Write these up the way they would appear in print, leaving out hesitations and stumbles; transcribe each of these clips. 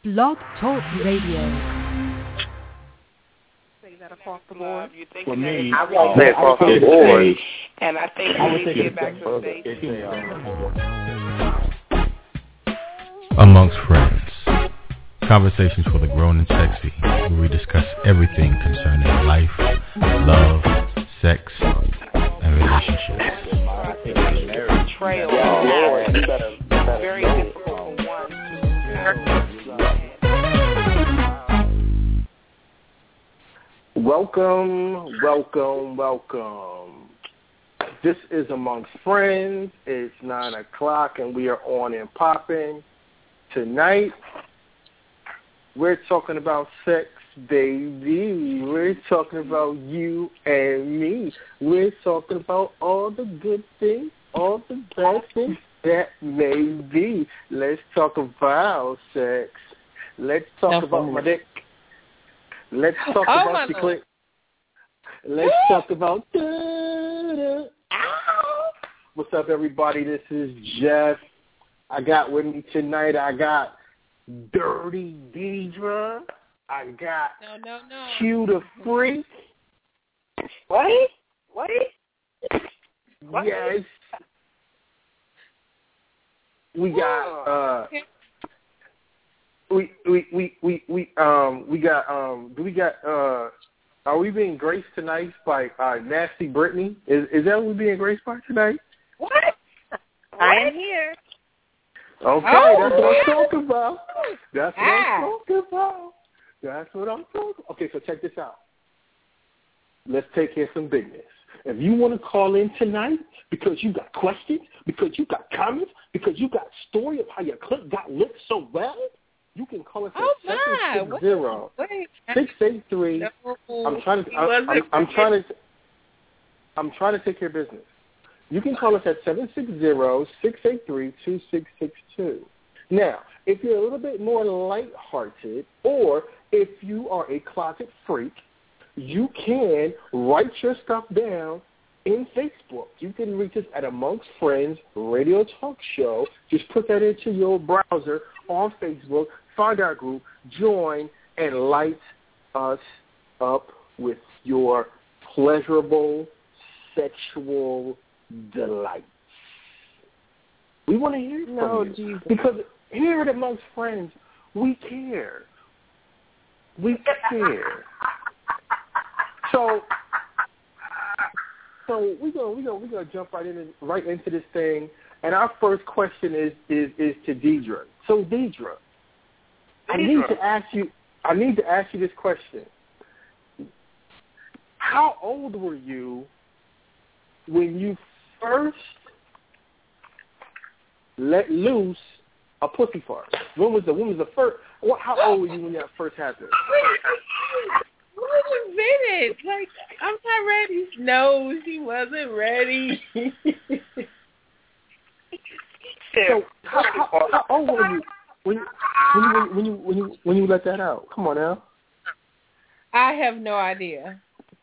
Blog Talk Radio. Say that across the board. For me, I won't say across the board. And I think we need to get back to the basics. Amongst friends, conversations for the grown and sexy, where we discuss everything concerning life, love, sex, and relationships. Trail. Very difficult for one to. Welcome. This is Amongst Friends. It's 9 o'clock and we are on and popping. Tonight, we're talking about sex, baby. We're talking about you and me. We're talking about all the good things, all the bad things that may be. Let's talk about sex. Let's talk about my dick. Let's talk about the click. Let's talk about What's up, everybody? This is Jeff. I got with me tonight, I got Dirty Deidre. I got Q the Freak. What? Yes. We got are we being graced tonight by Nasty Brittany? Is that what we're being graced by tonight? What? I am here. Okay, that's what I'm talking about. That's what I'm talking about. Okay, so check this out. Let's take care of some business. If you want to call in tonight because you got questions, because you got comments, because you got story of how your clip got licked so well, you can call us at 760-683. I'm trying to take care of business. You can call us at 760-683-2662. Now, if you're a little bit more lighthearted, or if you are a closet freak, you can write your stuff down in Facebook. You can reach us at Amongst Friends Radio Talk Show. Just put that into your browser on Facebook, find our group, join, and light us up with your pleasurable sexual delights. We want to hear from you. Because here at Amongst Friends, we care. We care. So we're gonna jump right into this thing, and our first question is to Deidre. So Deidre, I need to ask you this question. How old were you when you first let loose a pussy fart? When was the first? How old were you when that first happened? Wait a minute. Like, I'm not ready. No, she wasn't ready. So how old were you when you let that out? Come on now. I have no idea.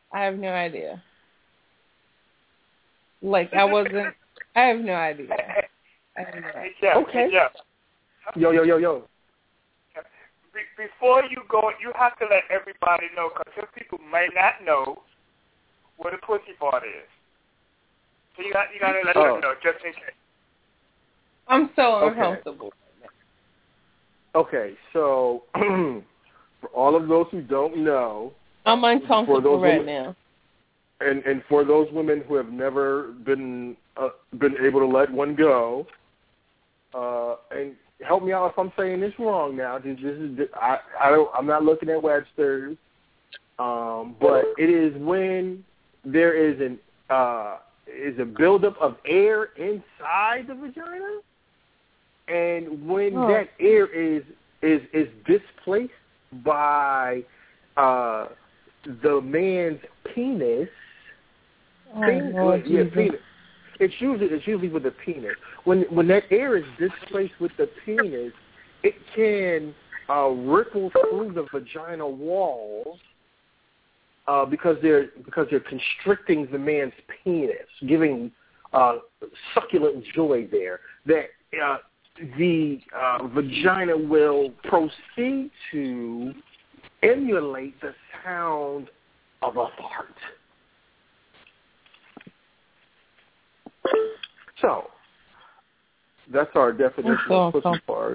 Like, I have no idea. Okay. Yo. Before you go, you have to let everybody know, because some people may not know what a pussy fart is. So you got to let them know, just in case. I'm so uncomfortable. Okay, so for all of those who don't know, I'm uncomfortable right now. And for those women who have never been able to let one go, and help me out if I'm saying this wrong now. I'm not looking at Webster's, but it is when there is a buildup of air inside the vagina, and when that air is displaced by the man's penis. Penis. It's usually with the penis. When that air is displaced with the penis, it can ripple through the vaginal walls because they're constricting the man's penis, giving succulent joy there. That the vagina will proceed to emulate the sound of a fart. So, that's our definition of pussy fart.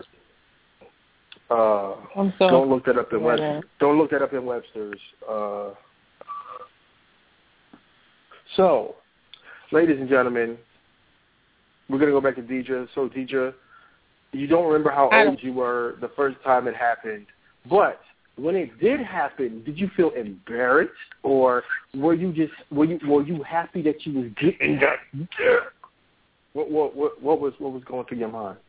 Don't look that up in Webster's. Don't look that up in Webster's. So, ladies and gentlemen, we're going to go back to Deidre. So, Deidre, you don't remember how old you were the first time it happened, but when it did happen, did you feel embarrassed, or were you happy that you was getting that? What was going through your mind?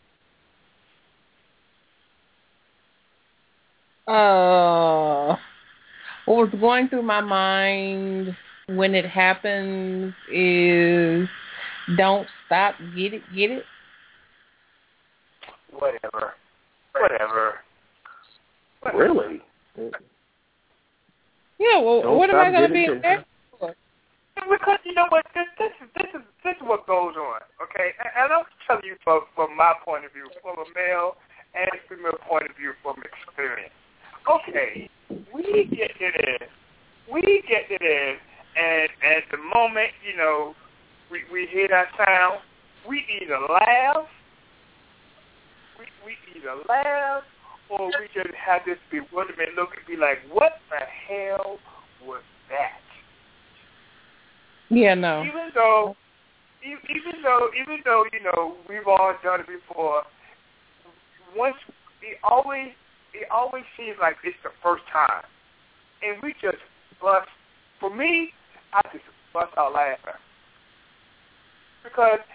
What was going through my mind when it happens is don't stop, get it. Whatever. Really? Yeah. Well, what am I going to be embarrassed for? Because you know what, this is what goes on. Okay, and I'm telling you from my point of view, from a male and female point of view, from experience. Okay, we get it in, and at the moment, you know, we hear that sound, we either laugh, or we just have this bewilderment look and be like, what the hell was that? Yeah, no. Even though, you know, we've all done it before, once it always seems like it's the first time. And we just bust. For me, I just bust out laughing. Because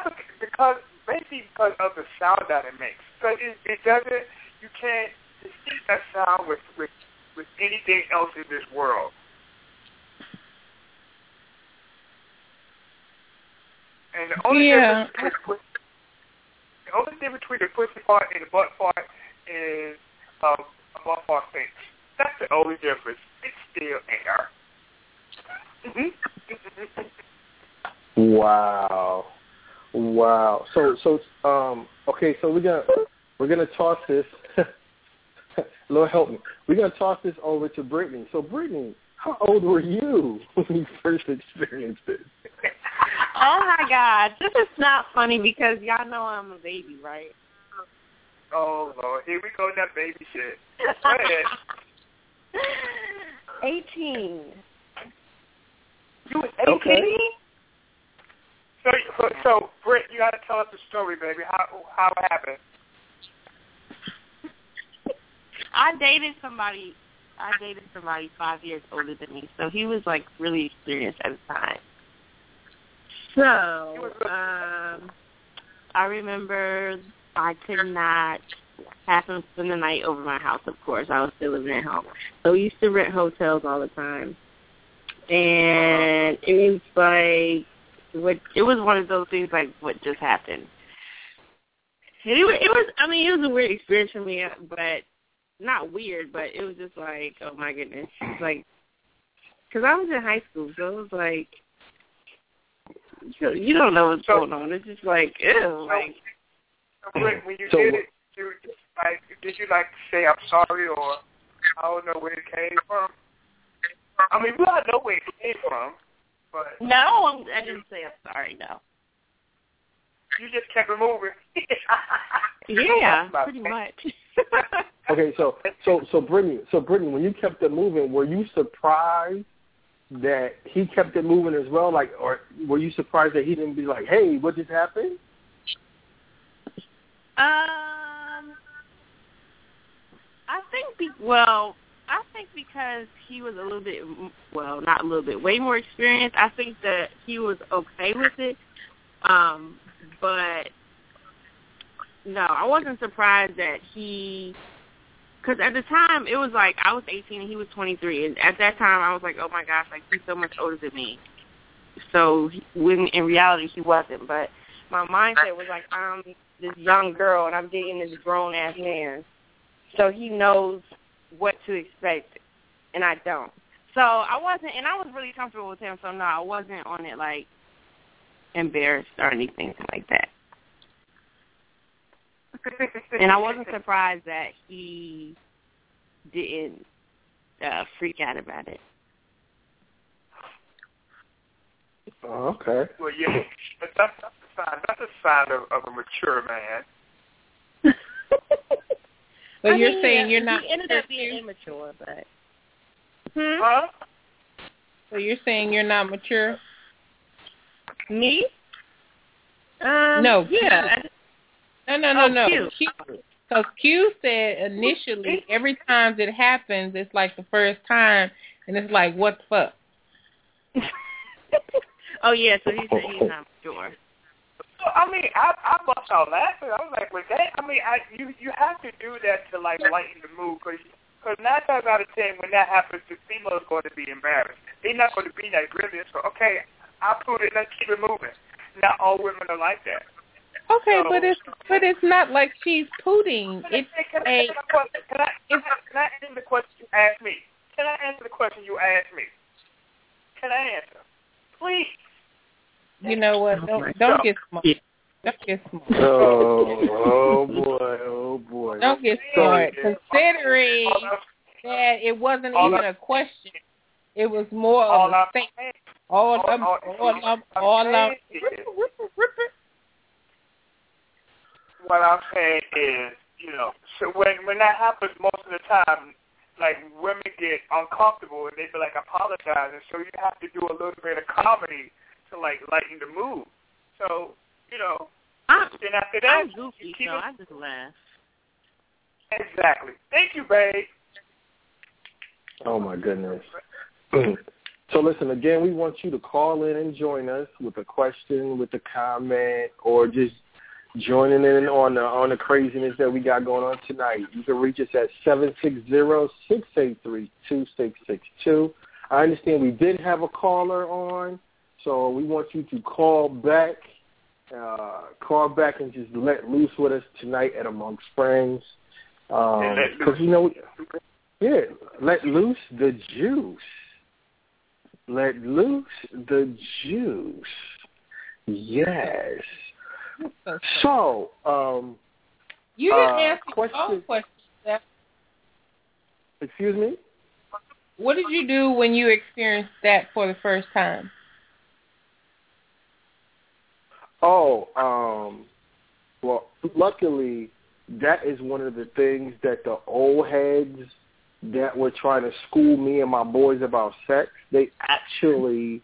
of the sound that it makes. Because it doesn't, you can't distinct that sound with anything else in this world. And the only difference between the pussy part and the butt part is a butt part stinks. That's the only difference. It's still air. Wow. So okay. So we're gonna toss this. Lord help me. We're gonna toss this over to Brittany. So Brittany, how old were you when you first experienced this? Oh my God, this is not funny because y'all know I'm a baby, right? Oh Lord, here we go with that baby shit. Go ahead. 18. You was 18? Okay. So Britt, you gotta tell us the story, baby. How it happened? I dated somebody 5 years older than me, so he was like really experienced at the time. So, I remember I could not have him spend the night over my house, of course. I was still living at home. So we used to rent hotels all the time. And it was like, it was one of those things like what just happened. And it was a weird experience for me, but not weird, but it was just like, oh my goodness. It's like, because I was in high school, so it was like, you don't know what's going on. It's just like, ew. Like, when you did it, did you say I'm sorry, or I don't know where it came from? I mean, we all know where it came from, but no, I didn't say I'm sorry. No, you just kept it moving. Yeah, pretty much. Okay, so Brittany, when you kept it moving, were you surprised that he kept it moving as well? Like, or were you surprised that he didn't be like, "Hey, what just happened"? I think because he was way more experienced, I think that he was okay with it. But no, I wasn't surprised that because at the time it was like I was 18 and he was 23, and at that time I was like, oh my gosh, like he's so much older than me. So when in reality he wasn't, but my mindset was like, I'm this young girl and I'm dating this grown ass man, so he knows what to expect, and I don't. So I wasn't, and I was really comfortable with him. So no, I wasn't on it like embarrassed or anything like that. And I wasn't surprised that he didn't freak out about it. Oh, okay. Well, yeah, that's a sign of a mature man. But you're saying you're not. He ended up being immature, but. Huh? So you're saying you're not mature? Me? No. Yeah. No. Q. Because Q said initially, every time it happens, it's like the first time, and it's like, what the fuck? Oh, yeah, so he said he's not mature. So, I mean, I bust out laughing. I was like, well, that, I mean, you have to do that to, like, lighten the mood, because 9 times out of 10, when that happens, the female is going to be embarrassed. They're not going to be that brilliant. So, okay, I'll put it, let's keep it moving. Not all women are like that. Okay, so, but it's not like she's pooting. It's Can I answer the question you asked me? Can I answer the question you asked me? Can I answer? Please. You know what? Don't get smart. Don't get smart. Oh boy. Don't get smart. Considering that it wasn't even a question, it was more of a statement. All of What I'm saying is, you know, so when that happens most of the time, like, women get uncomfortable and they feel like apologizing, so you have to do a little bit of comedy to, like, lighten the mood. So, you know, then after that, I'm goofy, so I just laugh. Exactly. Thank you, babe. Oh, my goodness. So, listen, again, we want you to call in and join us with a question, with a comment, or just joining in on the craziness that we got going on tonight. You can reach us at 760-683-2662. I understand we did have a caller on, so we want you to call back and just let loose with us tonight at Amongst Friends. Because, you know, yeah, let loose the juice. Let loose the juice. Yes. So, you didn't answer your own question, Steph. Excuse me? What did you do when you experienced that for the first time? Well, luckily, that is one of the things that the old heads that were trying to school me and my boys about sex, they actually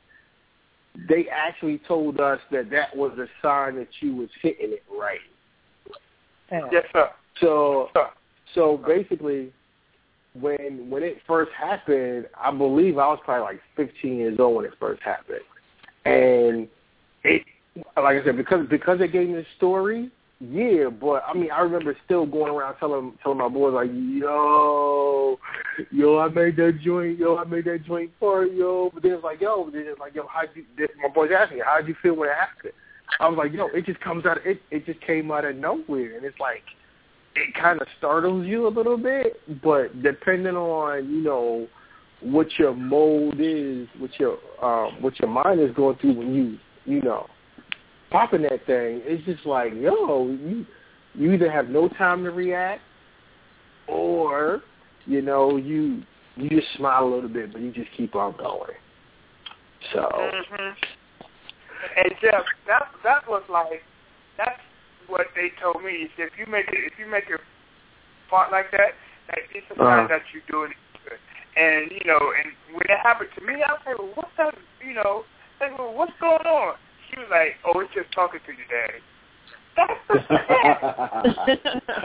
told us that was a sign that you was hitting it right. Yes, sir. So basically, when it first happened, I believe I was probably like 15 years old when it first happened, and it, like I said, because they gave me the story. Yeah, but I mean, I remember still going around telling my boys like, yo, I made that joint for yo. But then it's like, yo, my boys asked me, how'd you feel when it happened? I was like, yo, it just just came out of nowhere, and it's like, it kind of startles you a little bit, but depending on, you know, what your mode is, what your mind is going through when you know, popping that thing, it's just like, yo, you either have no time to react, or, you know, you just smile a little bit, but you just keep on going. So. Mm-hmm. And Jeff, that was like, that's what they told me. If you make it fart like that, it's a sign that you're doing it good. And you know, and when it happened to me, I was like, well, what's that? You know, like, well, what's going on? She was like, oh, it's just talking to you, Daddy. That's the shit.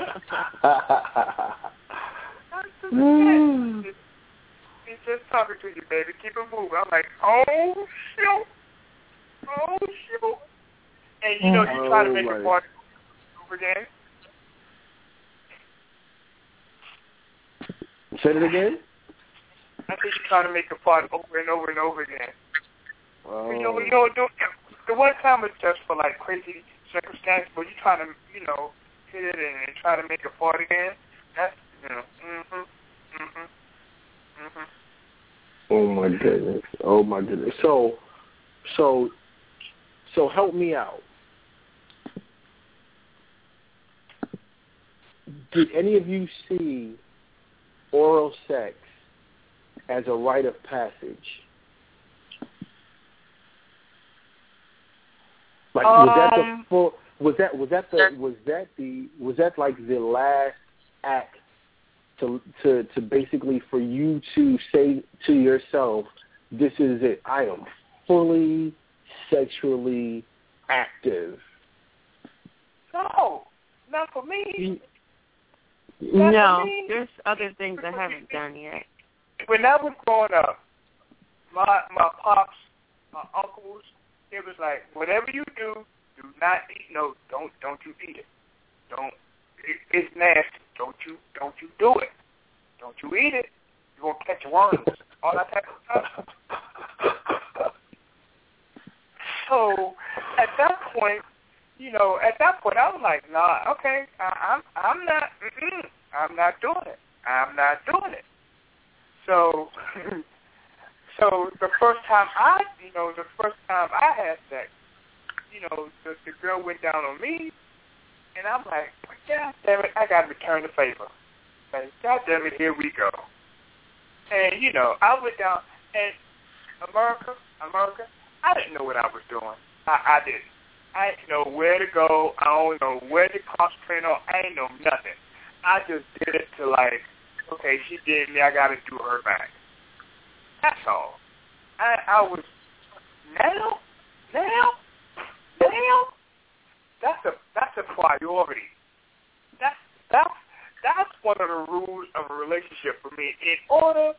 That's the shit. He's just talking to you, baby. Keep it moving. I'm like, oh, shoot. Oh, shoot. And, you know, you try to make a party over again. Say it again? I think you try to make a party over and over and over again. Oh. You know, the one time was just for, like, crazy circumstances, but you try to, you know, hit it and try to make a party again. That's, you know, Oh, my goodness. Oh, my goodness. So help me out. did any of you see oral sex as a rite of passage? Like, was that the full? Was that like the last act to basically for you to say to yourself, this is it, I am fully sexually active? No, not for me. No, there's other things I haven't done yet. When I was growing up, my pops, my uncles, it was like, whatever you do not eat. No, don't you eat it. It's nasty. Don't you do it. Don't you eat it. You're gonna catch worms. All that type of stuff. So at that point, I was like, nah, okay, I'm not doing it. I'm not doing it. So the first time I had sex, the girl went down on me, and I'm like, God damn it, I got to return the favor. Like, God damn it, here we go. And, I went down, and America, I didn't know what I was doing. I didn't. I didn't know where to go. I don't know where to concentrate on. I didn't know nothing. I just did it to like, okay, she did me, I got to do her back. That's all. I was, now, that's a priority. That's one of the rules of a relationship for me. In order,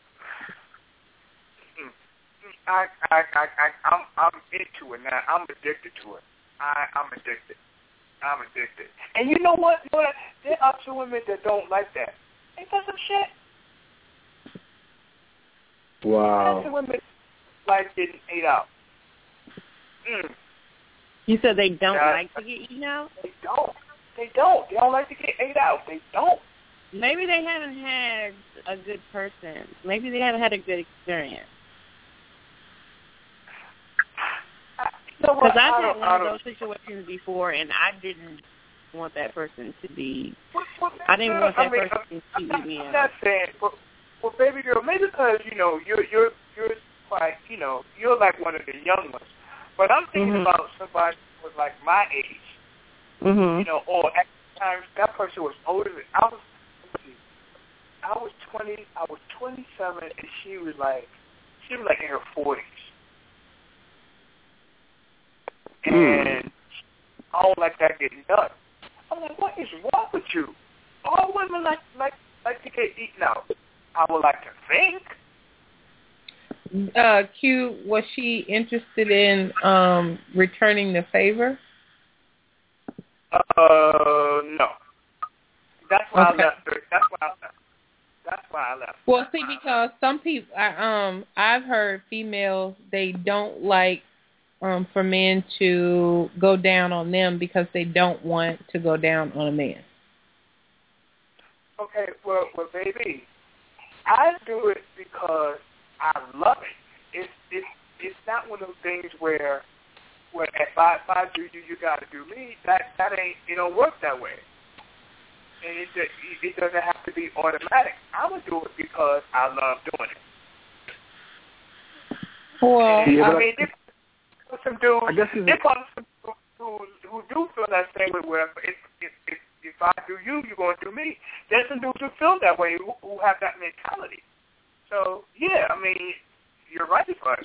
I'm into it now. I'm addicted to it. I'm addicted. And you know what? There are two women that don't like that. Ain't that some shit? Wow. There are two women like getting ate out. You said they don't like to get eaten out? They don't. They don't like to get ate out. They don't. Maybe they haven't had a good person. Maybe they haven't had a good experience. Because I've had one of those situations before, and I didn't want that person to be. I didn't want that person to eat me out. I'm not saying, but baby girl, maybe because you're quite, you're like one of the young ones. But I'm thinking about somebody who was like my age. Or at the time that person was older than I was. I was 20. I was 27, and she was like in her 40s. And I don't like that getting done. I'm like, what is wrong with you? All women like to get eaten out. I would like to think. Q, was she interested in returning the favor? No. That's why I left her. That's why I left. Well, see, because some people, I've heard females, they don't like for men to go down on them because they don't want to go down on a man. Okay, well, baby, I do it because I love it. It's not one of those things where if I do you, you got to do me. That ain't, it don't work that way. And it doesn't have to be automatic. I would do it because I love doing it. Well, there's some dudes, there's probably some dudes who do feel that same way where if I do you, you're going to do me. There's some dudes who feel that way, who have that mentality. So, yeah, you're right, but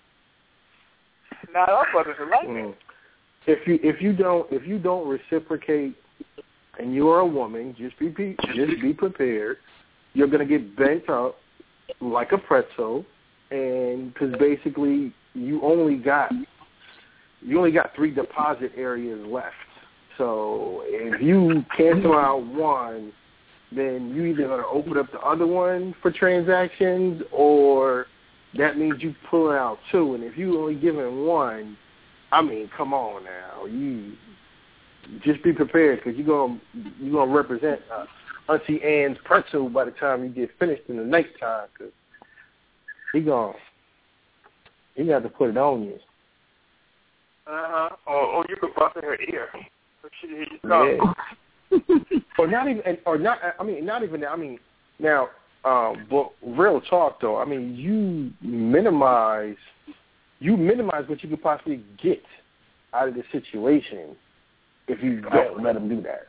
not all brothers are like that. If you don't reciprocate, and you are a woman, just be prepared. You're going to get bent up like a pretzel, and because basically you only got 3 deposit areas left. So if you cancel out one, then you either going to open up the other one for transactions, or that means you pull out 2. And if you only giving one, come on now, you just be prepared, because you're gonna represent Auntie Anne's pretzel by the time you get finished in the nighttime, because he got to put it on you. Or you could bust in her ear so she hear you talk. not even that. I mean, now, but real talk though. I mean, you minimize what you could possibly get out of the situation if you don't let them do that.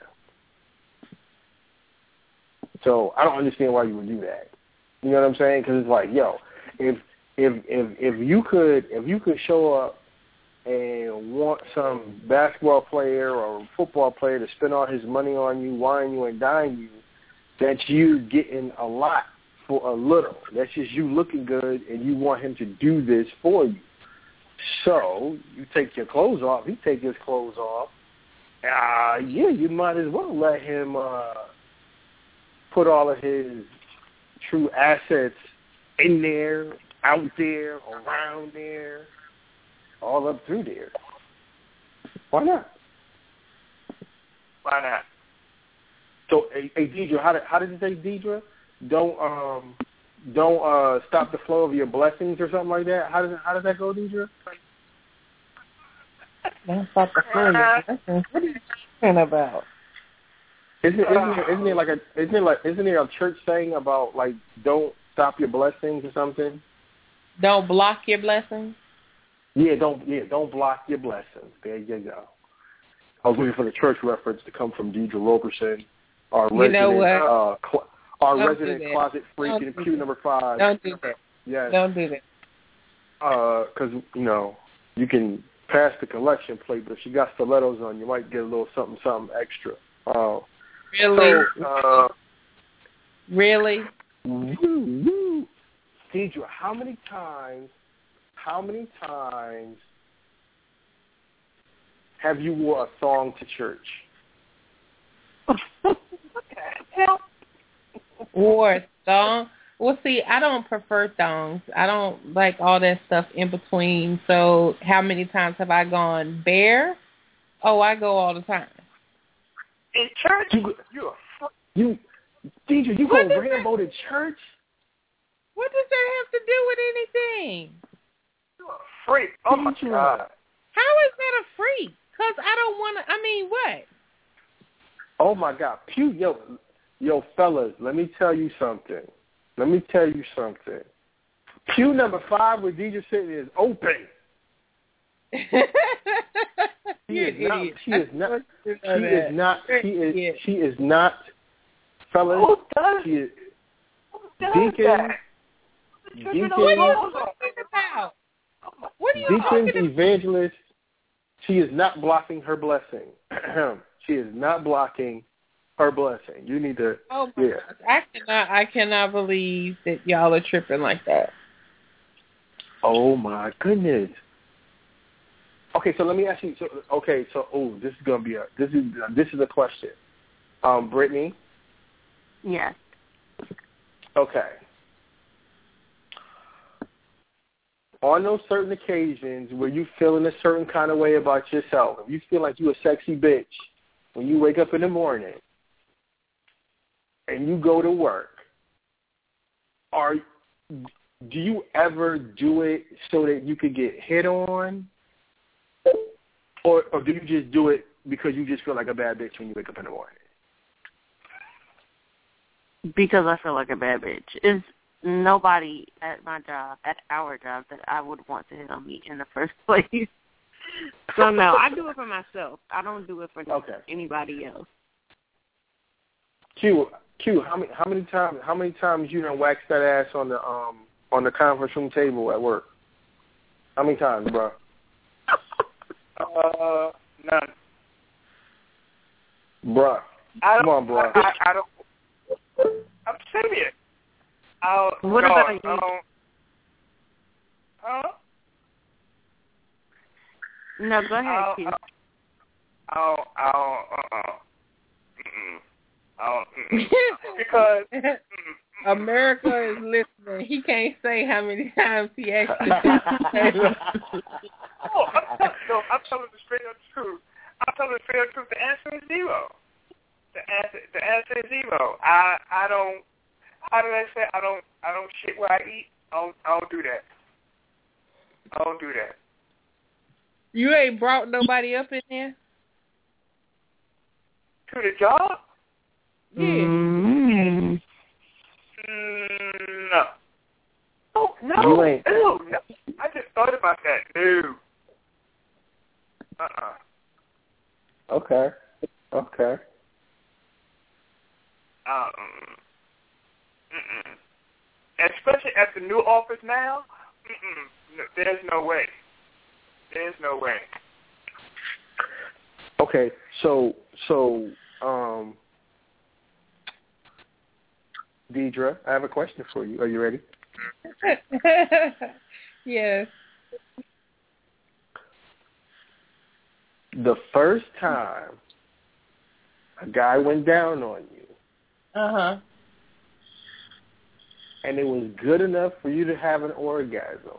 So I don't understand why you would do that. You know what I'm saying? Because it's like, yo, if you could show up and want some basketball player or football player to spend all his money on you, wine you, and dine you, that's you getting a lot for a little. That's just you looking good, and you want him to do this for you. So you take your clothes off. He take his clothes off. Yeah, you might as well let him put all of his true assets in there, out there, around there, all up through there. Why not? Why not? So, hey Deidre, how did you say, Deidre? Don't stop the flow of your blessings or something like that. How does that go, Deidre? Don't stop the flow of your blessings. What are you talking about? Isn't there a church saying about like don't stop your blessings or something? Don't block your blessings. Don't block your blessings. There you go. I was looking for the church reference to come from Deidre Roberson, our resident closet freak in pew number 5. Don't do that. Yes. Don't do that. Because you can pass the collection plate, but if she got stilettos on, you might get a little something extra. Really? So, really? Deidre, how many times have you wore a thong to church? What the hell? Wore a thong? Well, see, I don't prefer thongs. I don't like all that stuff in between. So how many times have I gone bare? Oh, I go all the time. In church? Deidre, you go Rambo to church? What does that have to do with anything? You're a freak. Oh, my God. How is that a freak? Because I don't want to, what? Oh, my God. Yo, fellas, let me tell you something. Pew number 5 where Deidre sitting is open. She is not, fellas. Who does? She is Deacon. What are you talking about? Evangelist. She is not blocking her blessing. She is not blocking her blessing. You need to. Oh my gosh. I cannot believe that y'all are tripping like that. Oh my goodness. Okay, so let me ask you. This is gonna be this is a question. Brittany. Yes. Okay. On those certain occasions where you feeling a certain kind of way about yourself, if you feel like you a sexy bitch when you wake up in the morning and you go to work, do you ever do it so that you could get hit on? Or do you just do it because you just feel like a bad bitch when you wake up in the morning? Because I feel like a bad bitch. It's nobody at our job, that I would want to hit on me in the first place. So no, I do it for myself. I don't do it for anybody else. Q, how many times you done waxed that ass on the conference room table at work? How many times, bro? None. Bruh. Come on, bro. I don't. I'm serious. What about you? No, go ahead, Q. Because America is listening. He can't say how many times he actually did. I'm telling the straight up truth. The answer is zero. The answer is zero. I don't. How did I say? I don't shit where I eat. I don't do that. I don't do that. You ain't brought nobody up in there? To the job? Yeah. Mm-hmm. No. Oh, no. You ain't. Ew, no. I just thought about that. No. Okay. Okay. Especially at the new office now, no, there's no way. There's no way. Okay. So, Deidre, I have a question for you. Are you ready? Yes. The first time a guy went down on you, Uh-huh. and it was good enough for you to have an orgasm,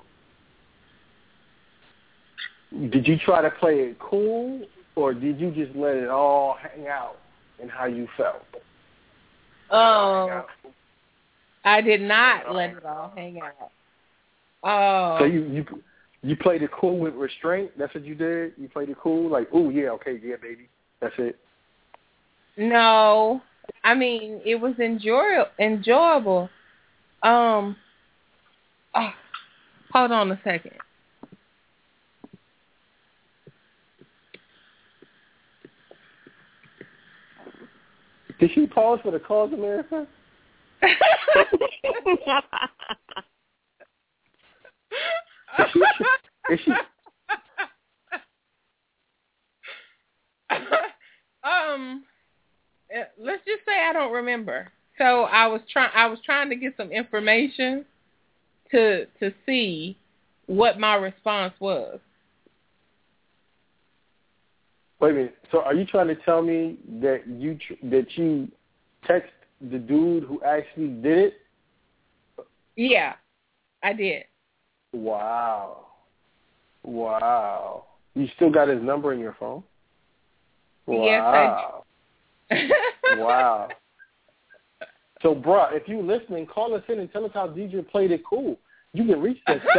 did you try to play it cool, or did you just let it all hang out in how you felt? I did not let it all hang out. Oh. So you played it cool with restraint? That's what you did? You played it cool? Like, ooh, yeah, okay, yeah, baby. That's it? No. I mean, it was enjoyable. Hold on a second. Did she pause for the cause, America? Is she? Let's just say I don't remember. So I was trying to get some information to see what my response was. Wait a minute. So are you trying to tell me that you text the dude who actually did it? Yeah, I did. Wow. You still got his number in your phone? Wow. Yes, I do. Wow. So, bruh, if you're listening, call us in and tell us how DJ played it cool. You can reach us at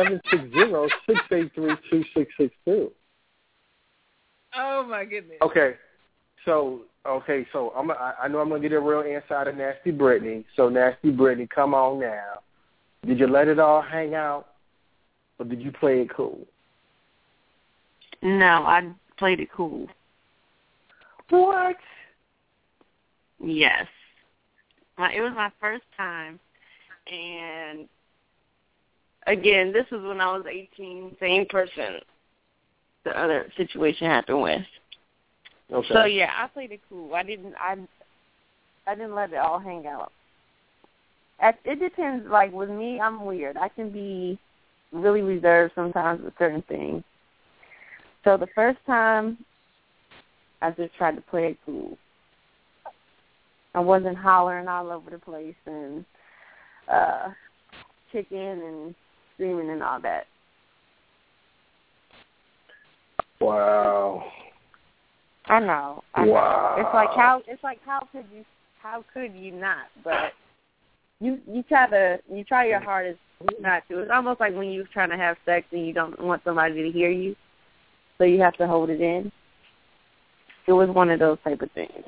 760-683-2662. Oh my goodness. Okay. So I know I'm gonna get a real answer out of Nasty Brittany. So Nasty Brittany, come on now. Did you let it all hang out, or did you play it cool? No, I played it cool. What? Yes. It was my first time, and again, this was when I was 18, same person the other situation happened with. Okay. So yeah, I played it cool. I didn't let it all hang out. It depends. Like with me, I'm weird. I can be really reserved sometimes with certain things. So the first time, I just tried to play it cool. I wasn't hollering all over the place and kicking and screaming and all that. Wow. I know. Wow. It's like how could you not? But you try your hardest not to. It's almost like when you're trying to have sex and you don't want somebody to hear you, so you have to hold it in. It was one of those type of things.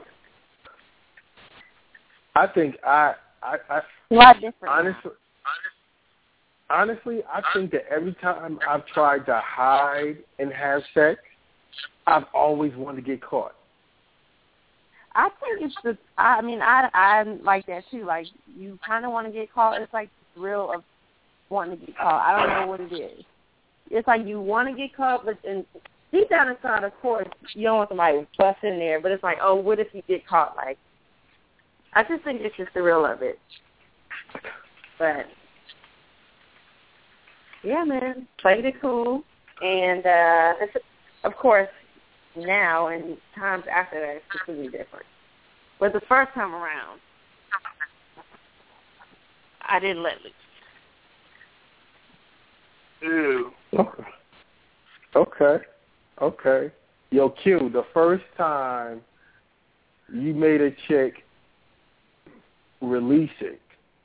I think a lot different. Honestly, I think that every time I've tried to hide and have sex, I've always wanted to get caught. I think I'm like that too. Like you kind of want to get caught. It's like the thrill of wanting to get caught. I don't know what it is. It's like you want to get caught, but deep down inside, of course, you don't want somebody to bust in there. But it's like, oh, what if you get caught? Like, I just think it's just the thrill of it. But yeah, man, played it cool, and it's, of course, now and times after that, it's completely different. But the first time around, I didn't let loose. Ew. Okay. Yo, Q, the first time you made a chick release it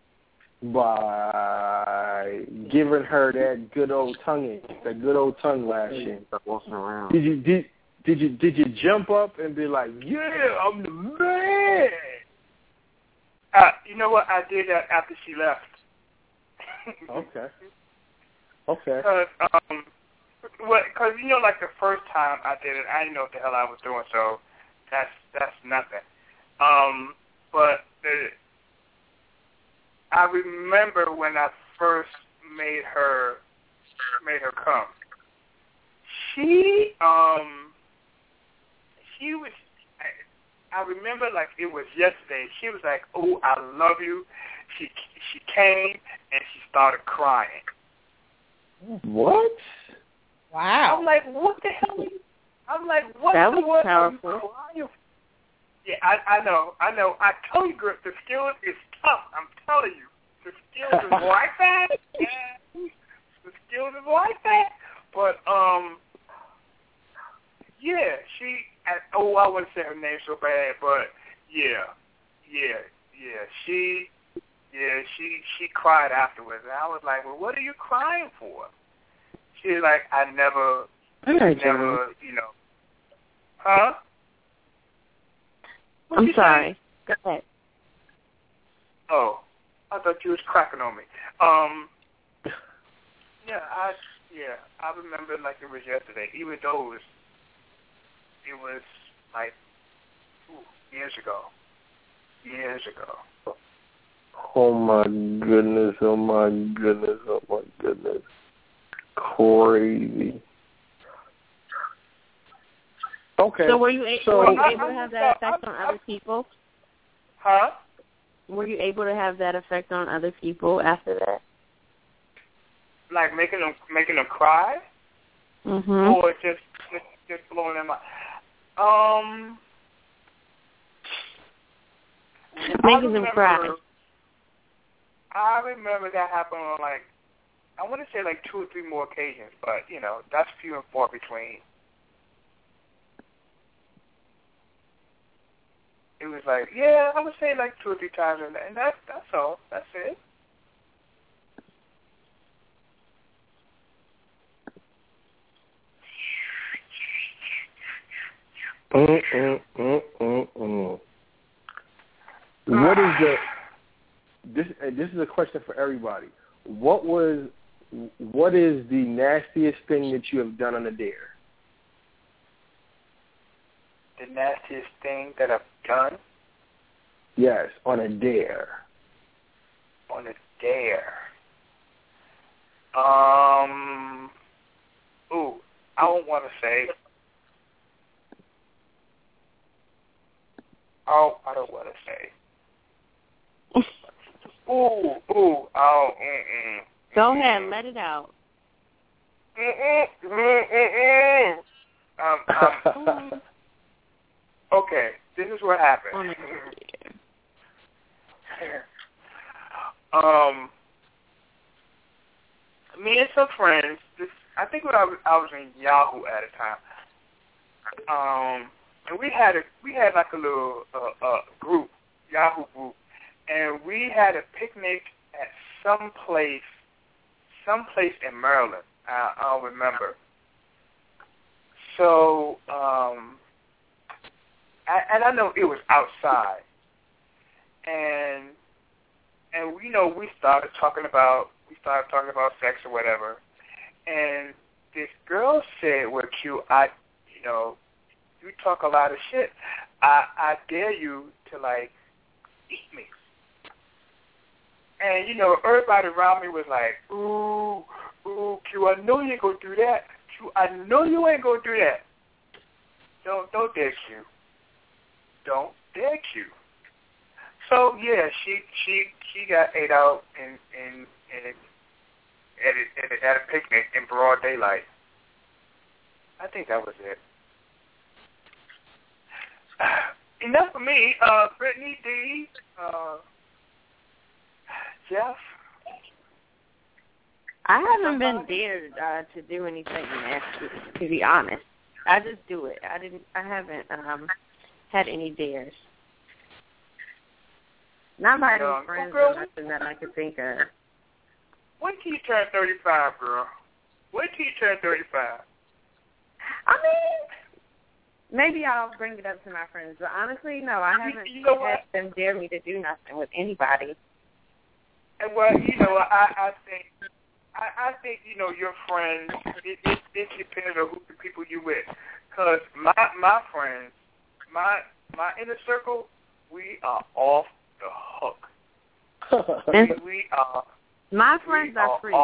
by giving her that good old tongue lashing. Did you jump up and be like, yeah, I'm the man? You know what? I did that after she left. Okay. Because you know, like the first time I did it, I didn't know what the hell I was doing, so that's nothing. But I remember when I first made her come. She was. I remember like it was yesterday. She was like, "Oh, I love you." She came and she started crying. What? Wow. I'm like, what the hell? I'm like, what? That was what powerful. Are you crying? Yeah, I know. I told you, girl, the skills is tough. I'm telling you, the skills is like that. Yeah, the skills is like that. But yeah, she. I wouldn't say her name so bad, but yeah, she cried afterwards, and I was like, well, what are you crying for? She's like, I never, you know, huh? I'm sorry. Go ahead. Oh, I thought you was cracking on me. I remember like it was yesterday, even though it was like years ago. Oh my goodness. Crazy. Okay. So were you able to have that effect on other people? Huh? Were you able to have that effect on other people after that? Like making them cry? Mm-hmm. Or just blowing them up? Making them cry. I remember that happened on like, I want to say like 2 or 3 more occasions, but you know, that's few and far between. It was like, yeah, I would say like 2 or 3 times, and that's all. That's it. What is this is a question for everybody. What is the nastiest thing that you have done on a dare? The nastiest thing that I've done? Yes, on a dare. On a dare. I don't want to say. Oh, I don't want to say. Go ahead, let it out. Okay, this is what happened. Me and some friends. I think when I was in Yahoo at the time. And we had like a little group, Yahoo group, and we had a picnic at some place in Maryland. I don't remember. So, and I know it was outside, and we started talking about sex or whatever, and this girl said, "Well, Q, you talk a lot of shit. I dare you to like eat me." And everybody around me was like, "Ooh, Q, I know you ain't gonna do that. Q, I know you ain't gonna do that. Don't dare Q. Don't dare Q." So yeah, she got ate out at a picnic in broad daylight. I think that was it. Enough for me. Brittany, D, Jeff. I haven't been dared to do anything nasty, to be honest. I just do it. I haven't had any dares. Not by any friends or nothing that I could think of. When till you turn 35, girl? When till you turn 35? I mean, Maybe I'll bring it up to my friends. But honestly, no, I haven't had them dare me to do nothing with anybody. And well, I think your friends. It depends on who the people you with. Cause my friends, my inner circle, we are off the hook. we are. My friends are free.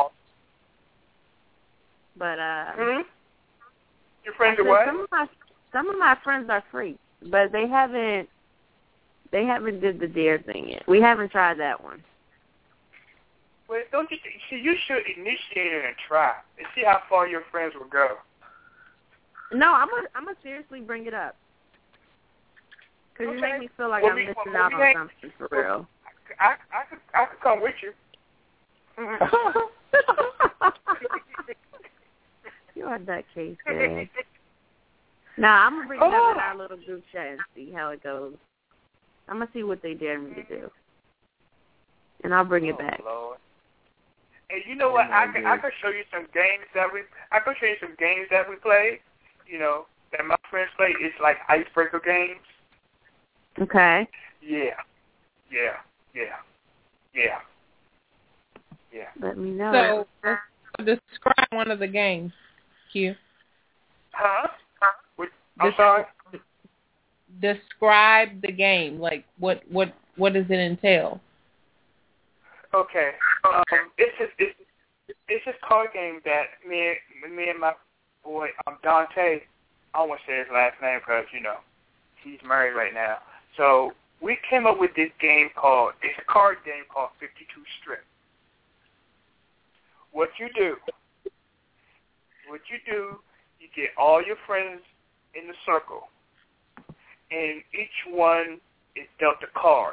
But your friends are what? Some of my friends are free, but they haven't did the dare thing yet. We haven't tried that one. Well, don't you see? You should initiate it and try and see how far your friends will go. No, I'm gonna seriously bring it up because you make me feel like I'm missing out on something for real. I could come with you. You are that case, man. Nah, I'm gonna bring it up in our little group chat and see how it goes. I'm gonna see what they dare me to do, and I'll bring it back. Lord. And you know what? I could show you some games that we play. That my friends play. It's like icebreaker games. Okay. Yeah. Let me know. So, describe one of the games, Q. Huh? I'm sorry? Describe the game. Like, what does it entail? Okay. It's this card game that me and my boy Dante. I don't want to say his last name because he's married right now. So we came up with this game it's a card game called 52 Strip. What you do, you get all your friends in the circle, and each one is dealt a card.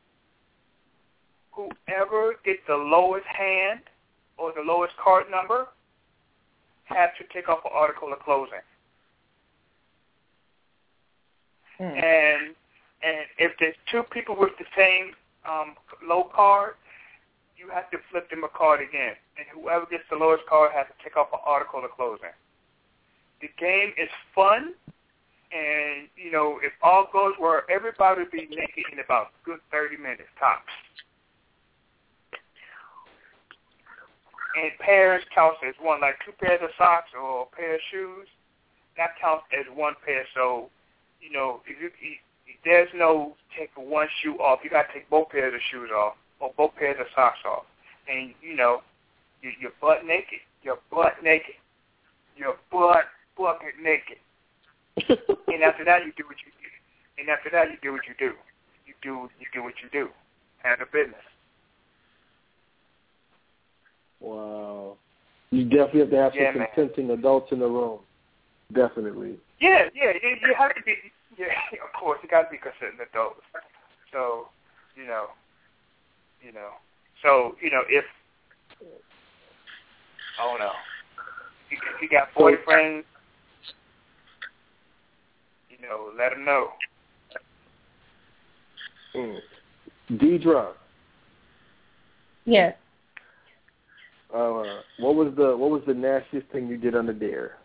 Whoever gets the lowest hand or the lowest card number has to take off an article of clothing. And if there's two people with the same low card, you have to flip them a card again. And whoever gets the lowest card has to take off an article of clothing. The game is fun, and, if all goes well, everybody will be naked in about a good 30 minutes tops. And pairs counts as one, like 2 pairs of socks or a pair of shoes. That counts as one pair. So, if there's no take one shoe off, you got to take both pairs of shoes off or both pairs of socks off. And, you're butt naked. You're butt naked. You're bucket naked. And after that, you do what you do. And after that, you do what you do. You do what you do. Handle business. Wow. You definitely have to have some consenting adults in the room. Definitely. Yeah. You have to be. Yeah, of course, you got to be consenting adults. So, So, if I don't know, if you got boyfriends, let them know. Deidre. Yes. What was the nastiest thing you did on the dare?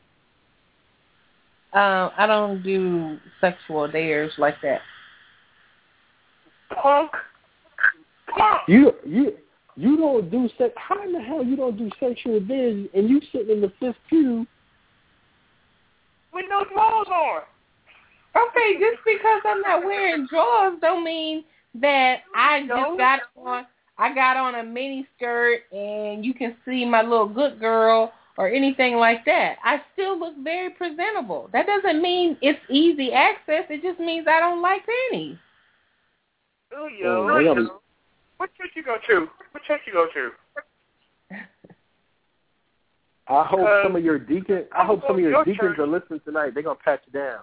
I don't do sexual dares like that. Punk. You don't do sex. How in the hell you don't do sexual dares and you sitting in the fifth pew with no drawers on? Okay, just because I'm not wearing drawers don't mean that I just got on. I got on a mini skirt and you can see my little good girl or anything like that. I still look very presentable. That doesn't mean it's easy access. It just means I don't like panties. What church you go to? I hope some of your deacons are listening tonight. They're gonna pat you down.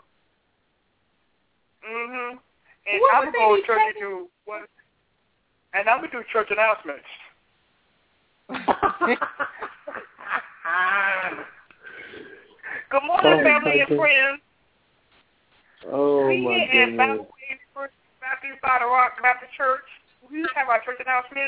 Mhm. And I'm gonna go to church and do what? And I'm gonna do church announcements. Good morning, family and friends. Oh my goodness. Baptist Battle Rock Baptist Church. We have our church announcements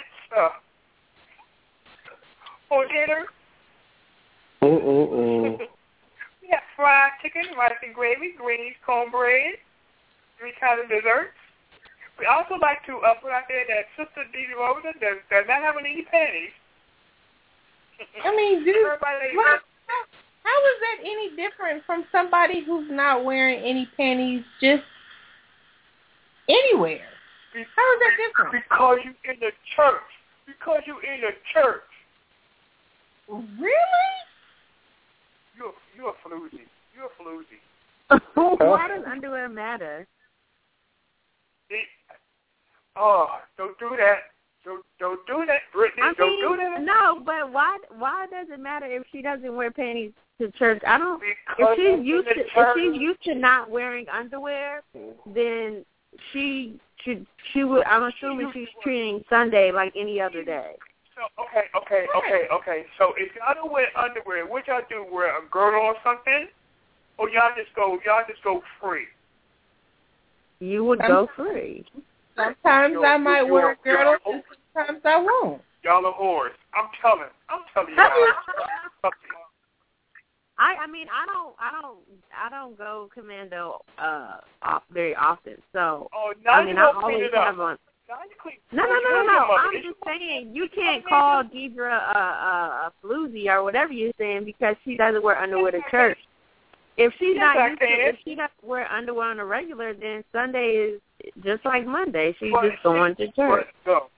for dinner. Yeah, fried chicken, rice and gravy, greens, cornbread, 3 kinds of desserts. We also like to put out there that Sister Dee Rosa does not have any panties. I mean, Everybody, how is that any different from somebody who's not wearing any panties just anywhere? How is that different? Because you in the church. Because you in the church. Really? You're a floozy. You're a floozy. Why does underwear matter? Don't do that. Don't do that, Brittany. Don't do that. No, but why does it matter if she doesn't wear panties to church? I don't. Because If she's used to not wearing underwear, then she would. I'm assuming she's treating Sunday like any other day. So okay. So if y'all don't wear underwear, what y'all do? Wear a girdle or something, or y'all just go free? You would go free. Sometimes I might wear a girdle, and sometimes I won't. Y'all are whores. I'm telling y'all. I don't go commando very often. So now I always have on. No. I'm just saying you can't call Deidre a floozy or whatever you're saying because she doesn't wear underwear to church. If she's if she doesn't wear underwear on a regular, then Sunday is just like Monday. She's just going to church. No.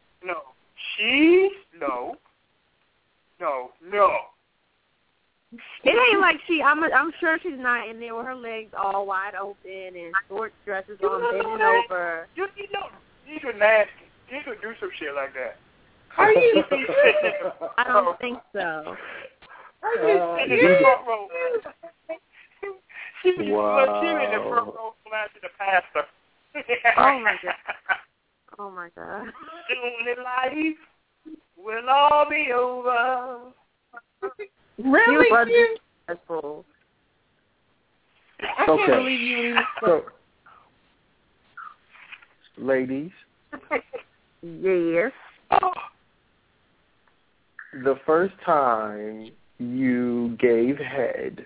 It ain't like I'm sure she's not in there with her legs all wide open and short dresses on, bending over. These are nasty. These would do some shit like that. Are you? I don't think so. In the front row. She was in the front row flashing the pastor. Oh my God. Soon in life will all be over. Really? I can't believe you. So, ladies. Yes. The first time you gave head,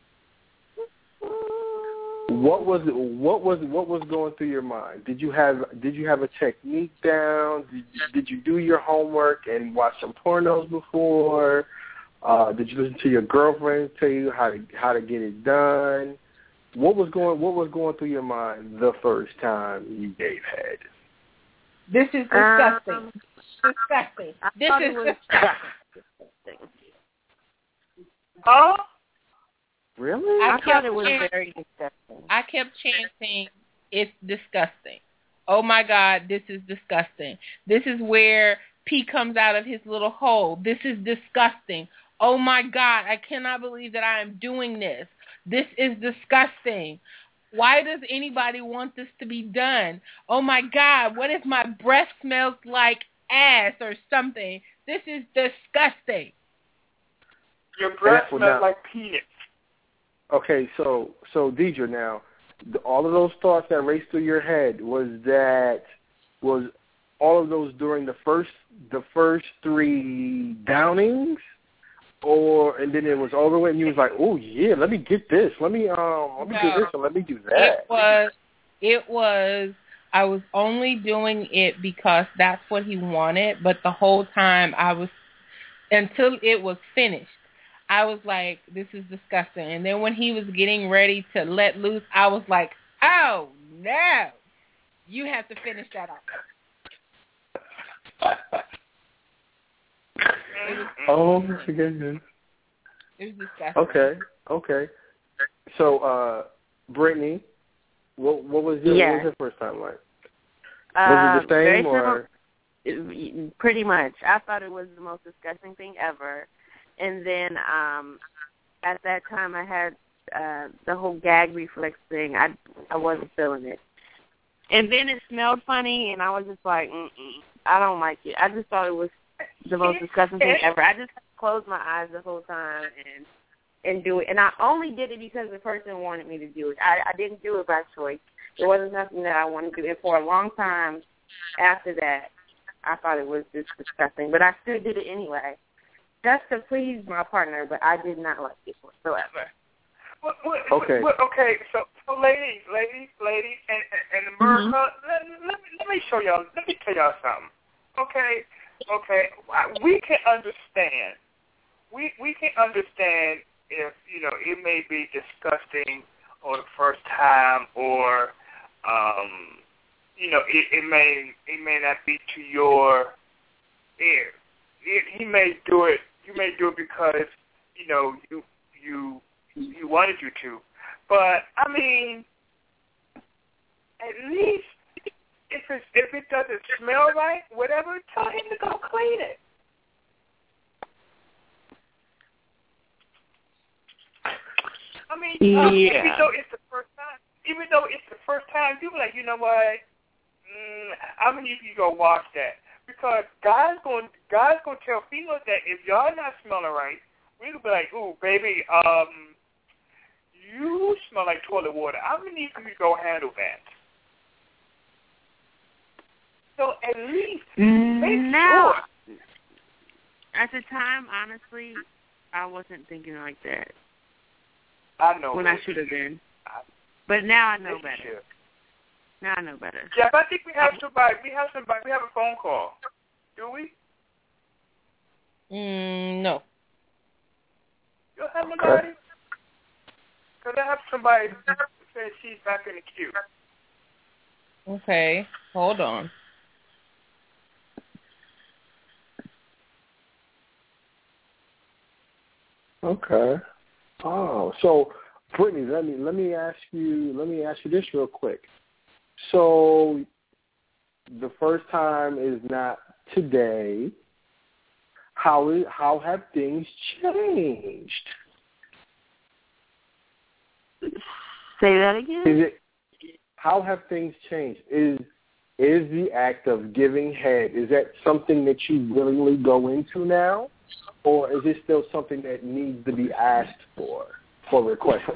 what was going through your mind? Did you have a technique down? Did you do your homework and watch some pornos before? Did you listen to your girlfriend tell you how to get it done? What was going through your mind the first time you gave head? This is disgusting. Disgusting. This is disgusting. Huh? Really? I thought it was very disgusting. I kept chanting, "It's disgusting. Oh my God, this is disgusting. This is where pee comes out of his little hole. This is disgusting. Oh my God, I cannot believe that I am doing this. This is disgusting. Why does anybody want this to be done? Oh my God, what if my breath smells like ass or something? This is disgusting." Your breath smells like penis. Okay, so Deidre, now, all of those thoughts that raced through your head, was all of those during the first 3 downings? And then it was over and you was like, oh yeah, let me get this. Let me do this and let me do that. It was I was only doing it because that's what he wanted, but the whole time until it was finished, I was like, this is disgusting. And then when he was getting ready to let loose, I was like, oh no, you have to finish that off. Oh my goodness. It was disgusting. Okay. So, Brittany, what was your first time like? Was it the same or? Pretty much. I thought it was the most disgusting thing ever. And then at that time I had the whole gag reflex thing. I wasn't feeling it. And then it smelled funny, and I was just like, I don't like it. I just thought it was the most disgusting thing ever. I just closed my eyes the whole time and do it. And I only did it because the person wanted me to do it. I didn't do it by choice. It wasn't something that I wanted to do. And for a long time after that, I thought it was just disgusting. But I still did it anyway, just to please my partner, but I did not like it whatsoever. Okay, so ladies, and America, let me show y'all. Let me tell y'all something. Okay. We can understand. We can understand if it may be disgusting or the first time, or it may not be to your ear. He may do it. You may do it because you wanted you to. But I mean, at least if it doesn't smell right, whatever, tell him to go clean it. I mean, even though it's the first time, people are like, you know what? I'm gonna need you to go wash that, because God's going to tell females that if y'all not smelling right, we're gonna be like, ooh, baby, you smell like toilet water. I'm gonna need you to go handle that. So at least make sure. At the time, honestly, I wasn't thinking like that. I know. When I should have been. But now I know better. Sure. Now I know better. Jeff, I think we have somebody. We have a phone call. Do we? No. You have nobody? Because I have somebody who says she's back in the queue. Okay. Hold on. Okay. Oh, so Brittany, let me ask you this real quick. So the first time is not today. How have things changed? Say that again. How have things changed? Is the act of giving head, is that something that you willingly go into now? Or is it still something that needs to be asked for requested?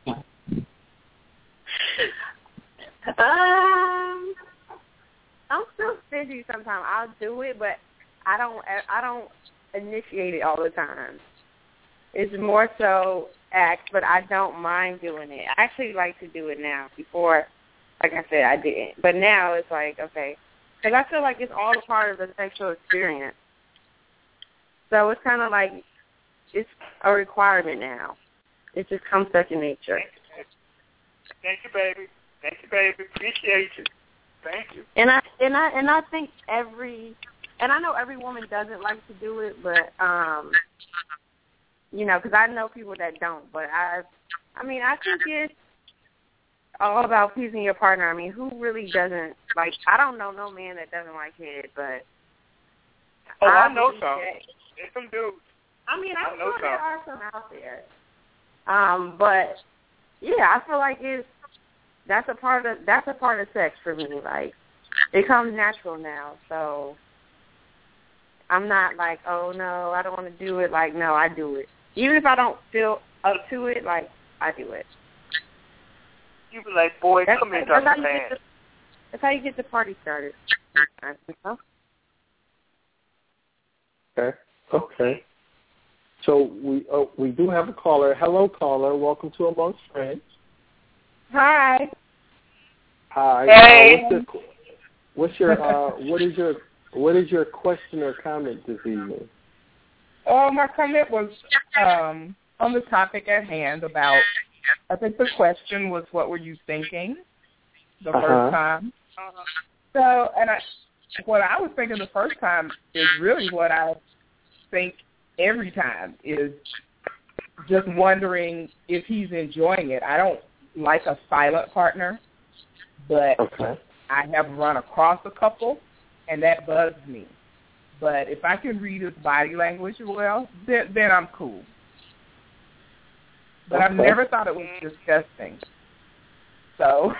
I'm still stingy sometimes. I'll do it, but I don't initiate it all the time. It's more so act, but I don't mind doing it. I actually like to do it now. Before, like I said, I didn't. But now it's like, okay. Because I feel like it's all a part of the sexual experience. So it's kind of like it's a requirement now. It just comes second nature. Thank you, baby. Appreciate you. Thank you. And I think I know every woman doesn't like to do it, but because I know people that don't. But I think it's all about pleasing your partner. I mean, who really doesn't like? I don't know no man that doesn't like head, but I know some. There's some dudes. I mean, I'm sure there are some out there. But yeah, I feel like that's a part of sex for me. Like, it comes natural now, so I'm not like, oh no, I don't want to do it. Like, no, I do it. Even if I don't feel up to it, like, I do it. You be like, boy, come here, Dr. Man. That's how you get the party started. Okay. So we do have a caller. Hello, caller. Welcome to Amongst Friends. Hi. Hey. What is your question or comment this evening? My comment was on the topic at hand about. I think the question was, what were you thinking the first time? So, what I was thinking the first time is really what I think every time, is just wondering if he's enjoying it. I don't like a silent partner, but I have run across a couple, and that bugs me. But if I can read his body language well, then I'm cool. But I've never thought it was disgusting. So.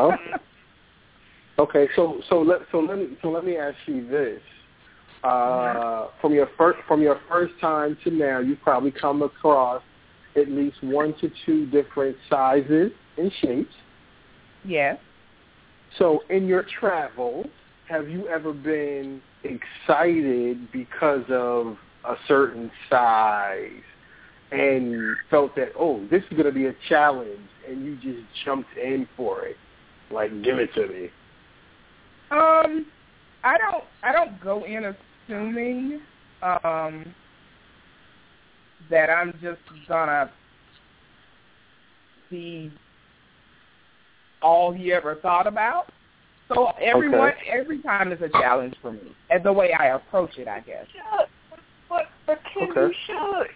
Okay, so let me ask you this. From your first time to now, you've probably come across at least 1 to 2 different sizes and shapes. Yes. So in your travels, have you ever been excited because of a certain size? and felt that, oh, this is going to be a challenge, and you just jumped in for it? Like, give it to me. I don't go in assuming that I'm just gonna be all he ever thought about. So every time is a challenge for me, and the way I approach it, I guess. But Kim, you should.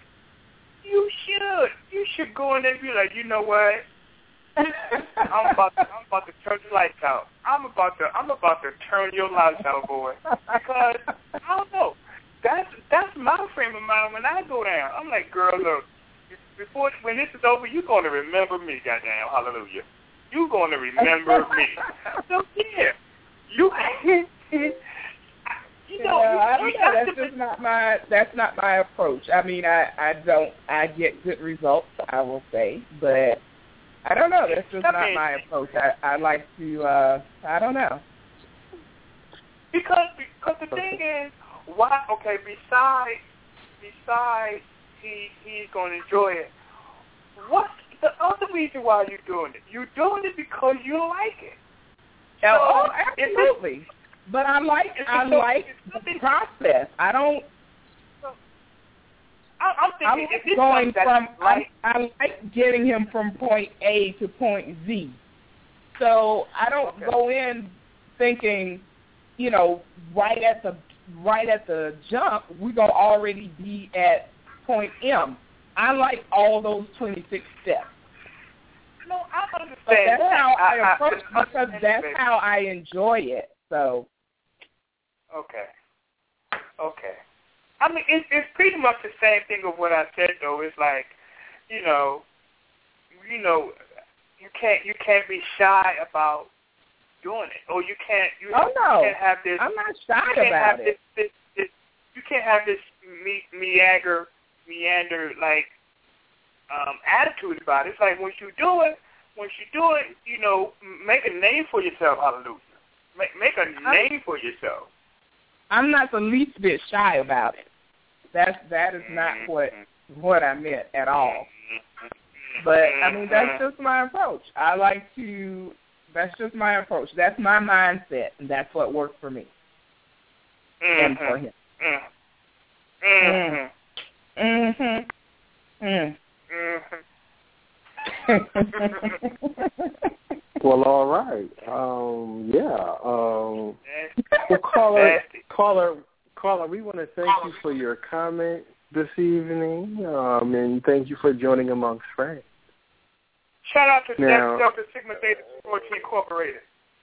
You should go in there and be like, you know what? I'm about to turn the lights out. I'm about to turn your lights out, boy. Because I don't know. That's my frame of mind when I go down. I'm like, girl, look, when this is over, you're gonna remember me, goddamn, hallelujah. You're gonna remember me. So yeah, I don't know. That's not my approach. I mean, I get good results, I will say, but I don't know. That's just not my approach. I like to, I don't know. Because the thing is, why? Okay, besides he's going to enjoy it. What's the other reason why you're doing it? You're doing it because you like it. Oh, absolutely. But I like the process. I don't. I'm thinking if it's going from. Right, I like getting him from point A to point Z. So I don't go in thinking, you know, right at the jump, we're gonna already be at point M. I like all those 26 steps. No, I understand. But that's how I approach it, because that's how I enjoy it. So. Okay. I mean, it's pretty much the same thing of what I said, though. It's like, you can't be shy about doing it, or you can't have this. I'm not shy about it. You can't have this meander like attitude about it. It's like once you do it, you know, make a name for yourself. Hallelujah. Make a name for yourself. I'm not the least bit shy about it. That is not what I meant at all. But I mean, that's just my approach. That's just my approach. That's my mindset, and that's what works for me and for him. Well, all right. Well, caller, we want to thank you for your comment this evening, and thank you for joining Amongst Friends. Shout out to Delta Sigma Theta Sorority Incorporated.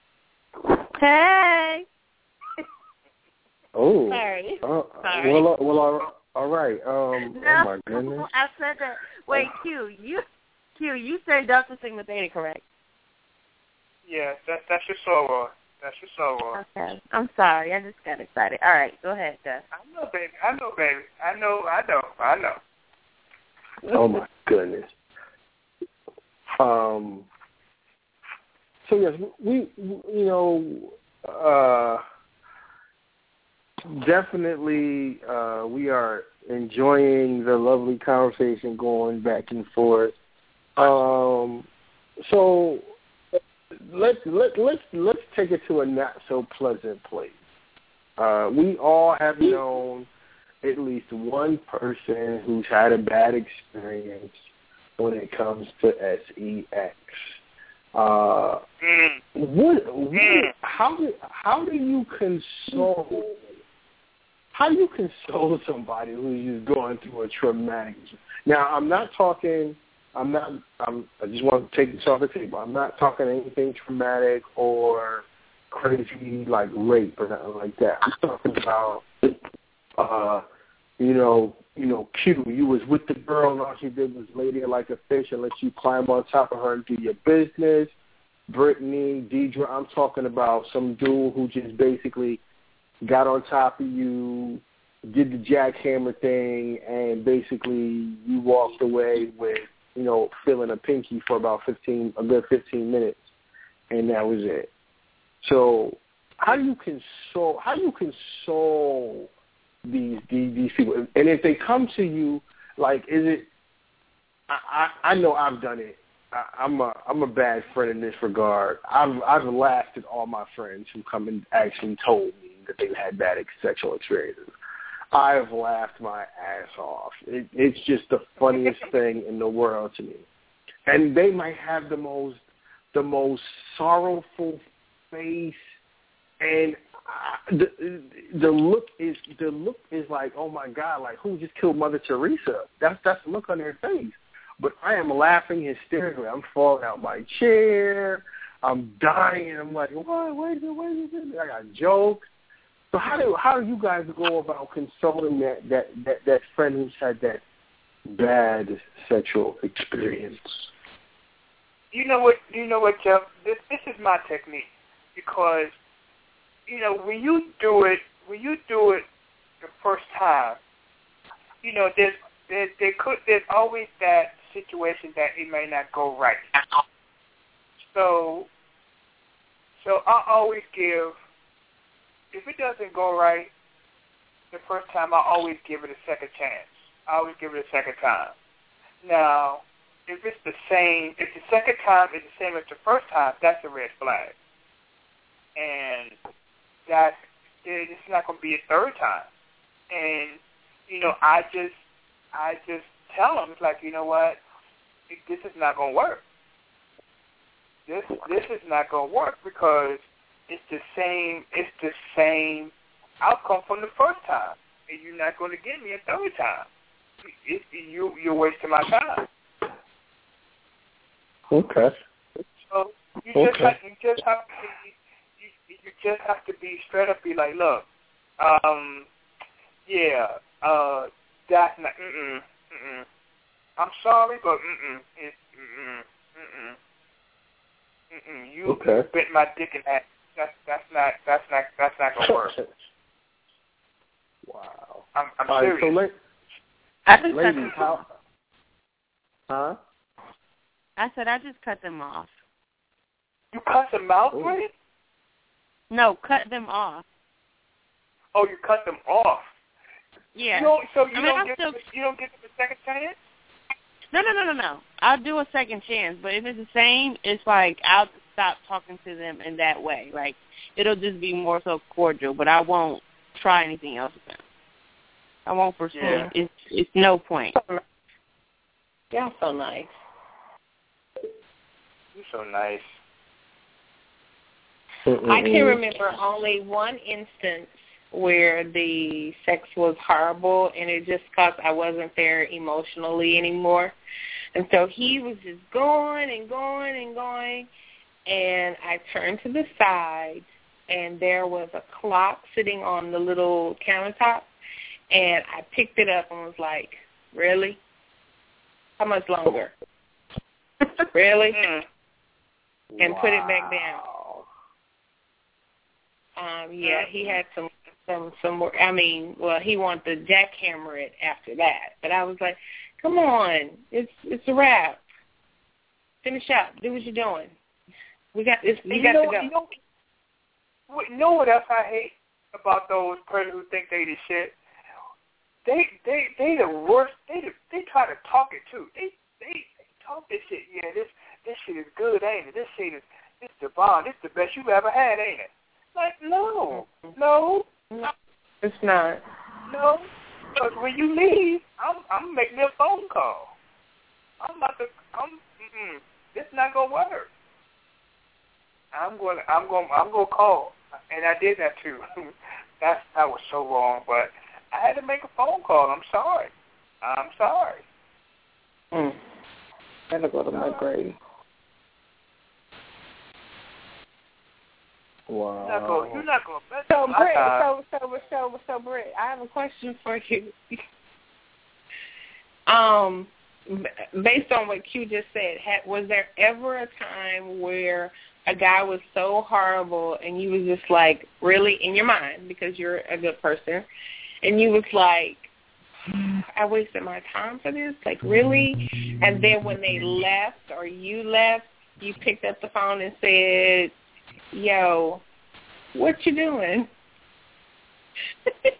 Hey. Oh. Sorry. Sorry. Well, all right. Oh my goodness. I said that. Wait, Q, you said Delta Sigma Theta, correct? Yes, that's your soror. That's your soror. Okay. I'm sorry. I just got excited. All right, go ahead, Gus. I know, baby. I know. Oh my goodness. So yes, we definitely we are enjoying the lovely conversation going back and forth. So let's take it to a not so pleasant place. We all have known at least one person who's had a bad experience when it comes to sex. How do you console? How do you console somebody who's just going through a traumatic? Now, I just want to take this off the table. I'm not talking anything traumatic or crazy like rape or nothing like that. I'm talking about, Q. You was with the girl and all she did was lay there like a fish and let you climb on top of her and do your business. Brittany, Deidre, I'm talking about some dude who just basically got on top of you, did the jackhammer thing, and basically you walked away with, feeling a pinky for about a good 15 minutes, and that was it. So how do you console these people? And if they come to you, like, is I know I've done it. I'm a bad friend in this regard. I've laughed at all my friends who come and actually told me that they've had bad sexual experiences. I've laughed my ass off. It's just the funniest thing in the world to me. And they might have the most sorrowful face, and the look is like, oh my God, like who just killed Mother Teresa? That's the look on their face. But I am laughing hysterically. I'm falling out my chair. I'm dying, and I'm like, what? Wait a minute. I got jokes. So how do you guys go about consoling that friend who's had that bad sexual experience? You know what, Jeff? This is my technique, because when you do it the first time, there's always that situation that it may not go right. So I always give, if it doesn't go right the first time, I always give it a second chance. I always give it a second time. Now, if it's the second time is the same as the first time, that's a red flag. And that it's not going to be a third time. And, I just tell them, it's like, you know what, this is not going to work. This is not going to work, because it's the same outcome from the first time, and you're not going to get me a third time. You're wasting my time. Okay. So you just have to be straight up. Be like, look, that's not. I'm sorry, but you bit my dick in half. That's not gonna work. Wow. I'm serious. Right, so ladies, how? Huh? I said I just cut them off. You cut them out with it? No, cut them off. Oh, you cut them off. Yeah. You don't get them a second chance? No. I'll do a second chance, but if it's the same, it's like I'll stop talking to them in that way. Like, it'll just be more so cordial, but I won't try anything else with them. I won't pursue. Yeah. It's no point. Y'all so nice. You're so nice. I can remember only one instance where the sex was horrible, and it just because I wasn't there emotionally anymore. And so he was just going, and I turned to the side, and there was a clock sitting on the little countertop, and I picked it up and was like, really? How much longer? Really? And put it back down. He had some more. I mean, well, he wanted to jackhammer it after that, but I was like, "Come on, it's a wrap. Finish up. Do what you're doing. We got this. You got to go." You know what else I hate about those persons who think they the shit? They the worst. They try to talk it too. They talk this shit. Yeah, this shit is good, ain't it? This the bomb. This the best you ever had, ain't it? Like, no, it's not. No, because when you leave, I'm making a phone call. This not gonna work. I'm gonna call, and I did that too. That was so wrong, but I had to make a phone call. I'm sorry. Gotta go to my grave. Wow. You're not going to. So, Britt, I have a question for you. Based on what Q just said, was there ever a time where a guy was so horrible and you was just like, really, in your mind, because you're a good person, and you was like, I wasted my time for this? Like, really? And then when they left or you left, you picked up the phone and said, yo, what you doing?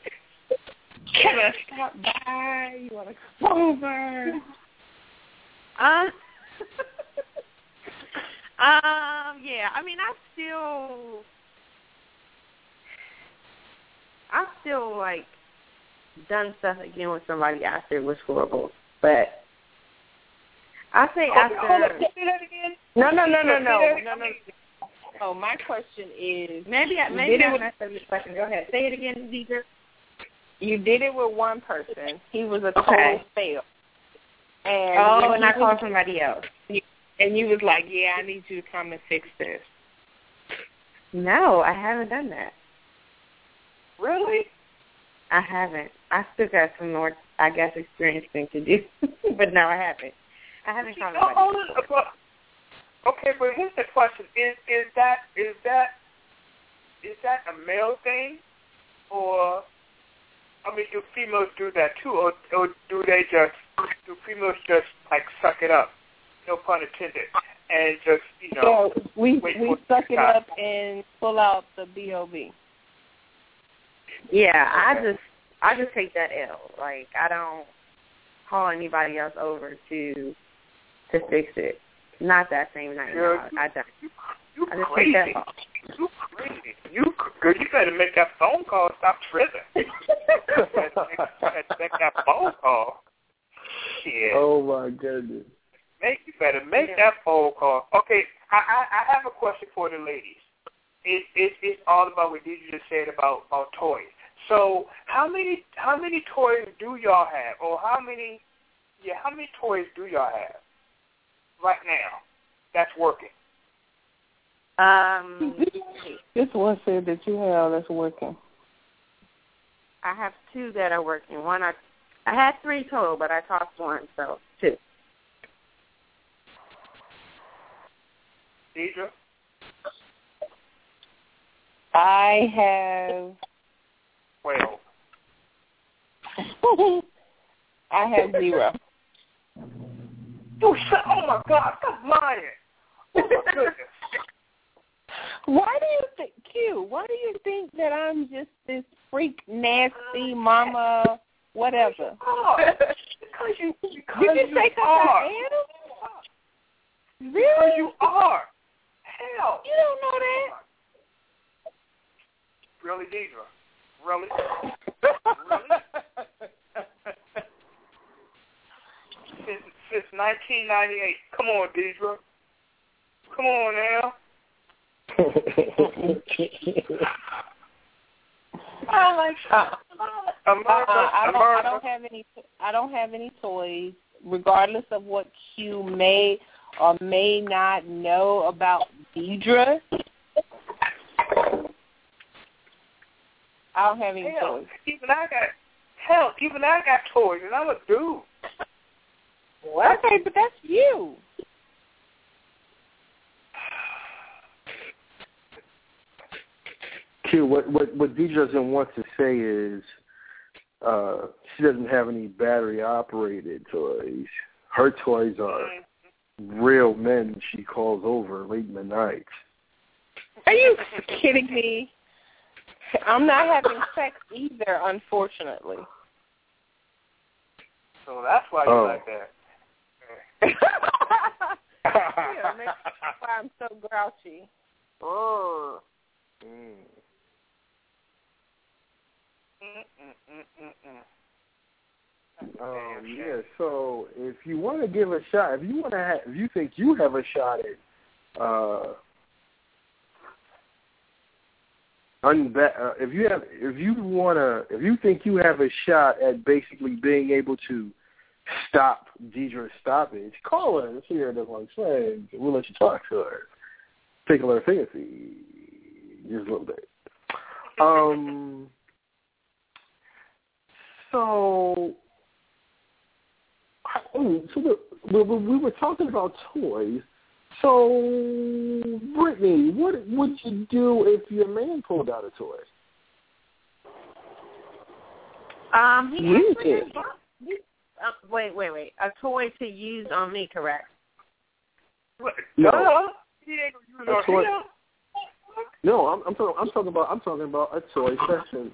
Can I stop by? You want to come over? Yeah. I mean, I still like done stuff again with somebody after it was horrible, but I say after. Hold on, say that again. No. Oh, my question is maybe I messed up your question. Go ahead. Say it again, Deidre. You did it with one person. He was a total fail. And I called somebody else. And you was like, yeah, I need you to come and fix this. No, I haven't done that. Really? I haven't. I still got some more, I guess, experience thing to do. But no, I haven't. I haven't called somebody. Okay, but here's the question: Is that a male thing, or I mean, do females do that too, or do females just like suck it up? No pun intended, and just we suck it up and pull out the B.O.B. Yeah, okay. I just take that L. Like I don't call anybody else over to fix it. Not that same night. No, I don't. You I just crazy. take that off. You crazy. You better make that phone call. Stop tripping. You better make that phone call. Shit. Oh my goodness. You better make that phone call. Okay, I have a question for the ladies. It's all about what you just said about toys. So how many toys do y'all have, or how many toys do y'all have right now that's working? This one said that you have that's working. I have 2 that are working. One I had 3 total, but I tossed one, so 2. Deidre? I have 12. I have 0. Oh my God! Stop lying! Oh my goodness! Why do you think that I'm just this freak, nasty mama, whatever? Because you are. Really? Because you are. Hell. You don't know that. Really, Deidre? Really? Since 1998. Come on, Deidre. Come on now. I don't have any toys, regardless of what Q may or may not know about Deidre. I don't have any toys. Even I got toys, and I'm a dude. What? Okay, but that's you. Q, what Deidre doesn't want to say is she doesn't have any battery-operated toys. Her toys are real men she calls over late in the night. Are you kidding me? I'm not having sex either, unfortunately. So that's why you like that. Yeah, maybe that's why I'm so grouchy. Oh. Yeah. So if you want to give a shot, if you think you have a shot at if you think you have a shot at basically being able to stop Deidre's stoppage, call her here at the Lunch Friends. We'll let you talk to her. Tickle her fancy just a little bit. So we were talking about toys. So, Brittany, what would you do if your man pulled out a toy? Wait. A toy to use on me, correct? No. He ain't gonna use a toy. him. No, I'm talking about a toy session.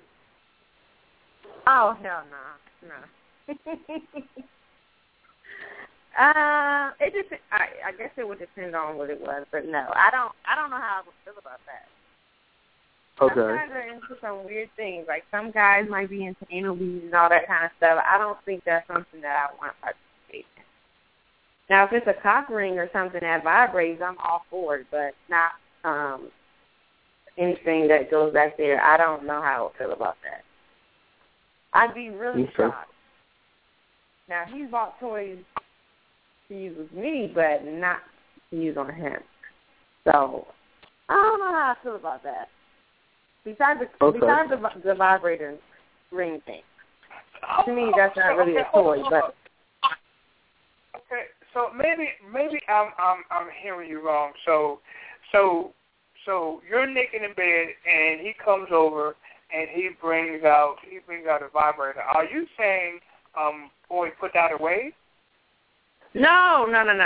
Oh hell no. It just, I guess it would depend on what it was, but no, I don't know how I would feel about that. Okay. Some guys are into some weird things. Like some guys might be into anal beads and all that kind of stuff. I don't think that's something that I want to participate in. Now, if it's a cock ring or something that vibrates, I'm all for it, but not anything that goes back there. I don't know how I would feel about that. I'd be really shocked. Now, he's bought toys to use with me, but not to use on him. So, I don't know how I feel about that. Besides the vibrator ring thing. To me, that's not really a toy, but... Okay, so maybe I'm hearing you wrong. So you're naked in bed, and he comes over, and he brings out a vibrator. Are you saying, boy, put that away? No.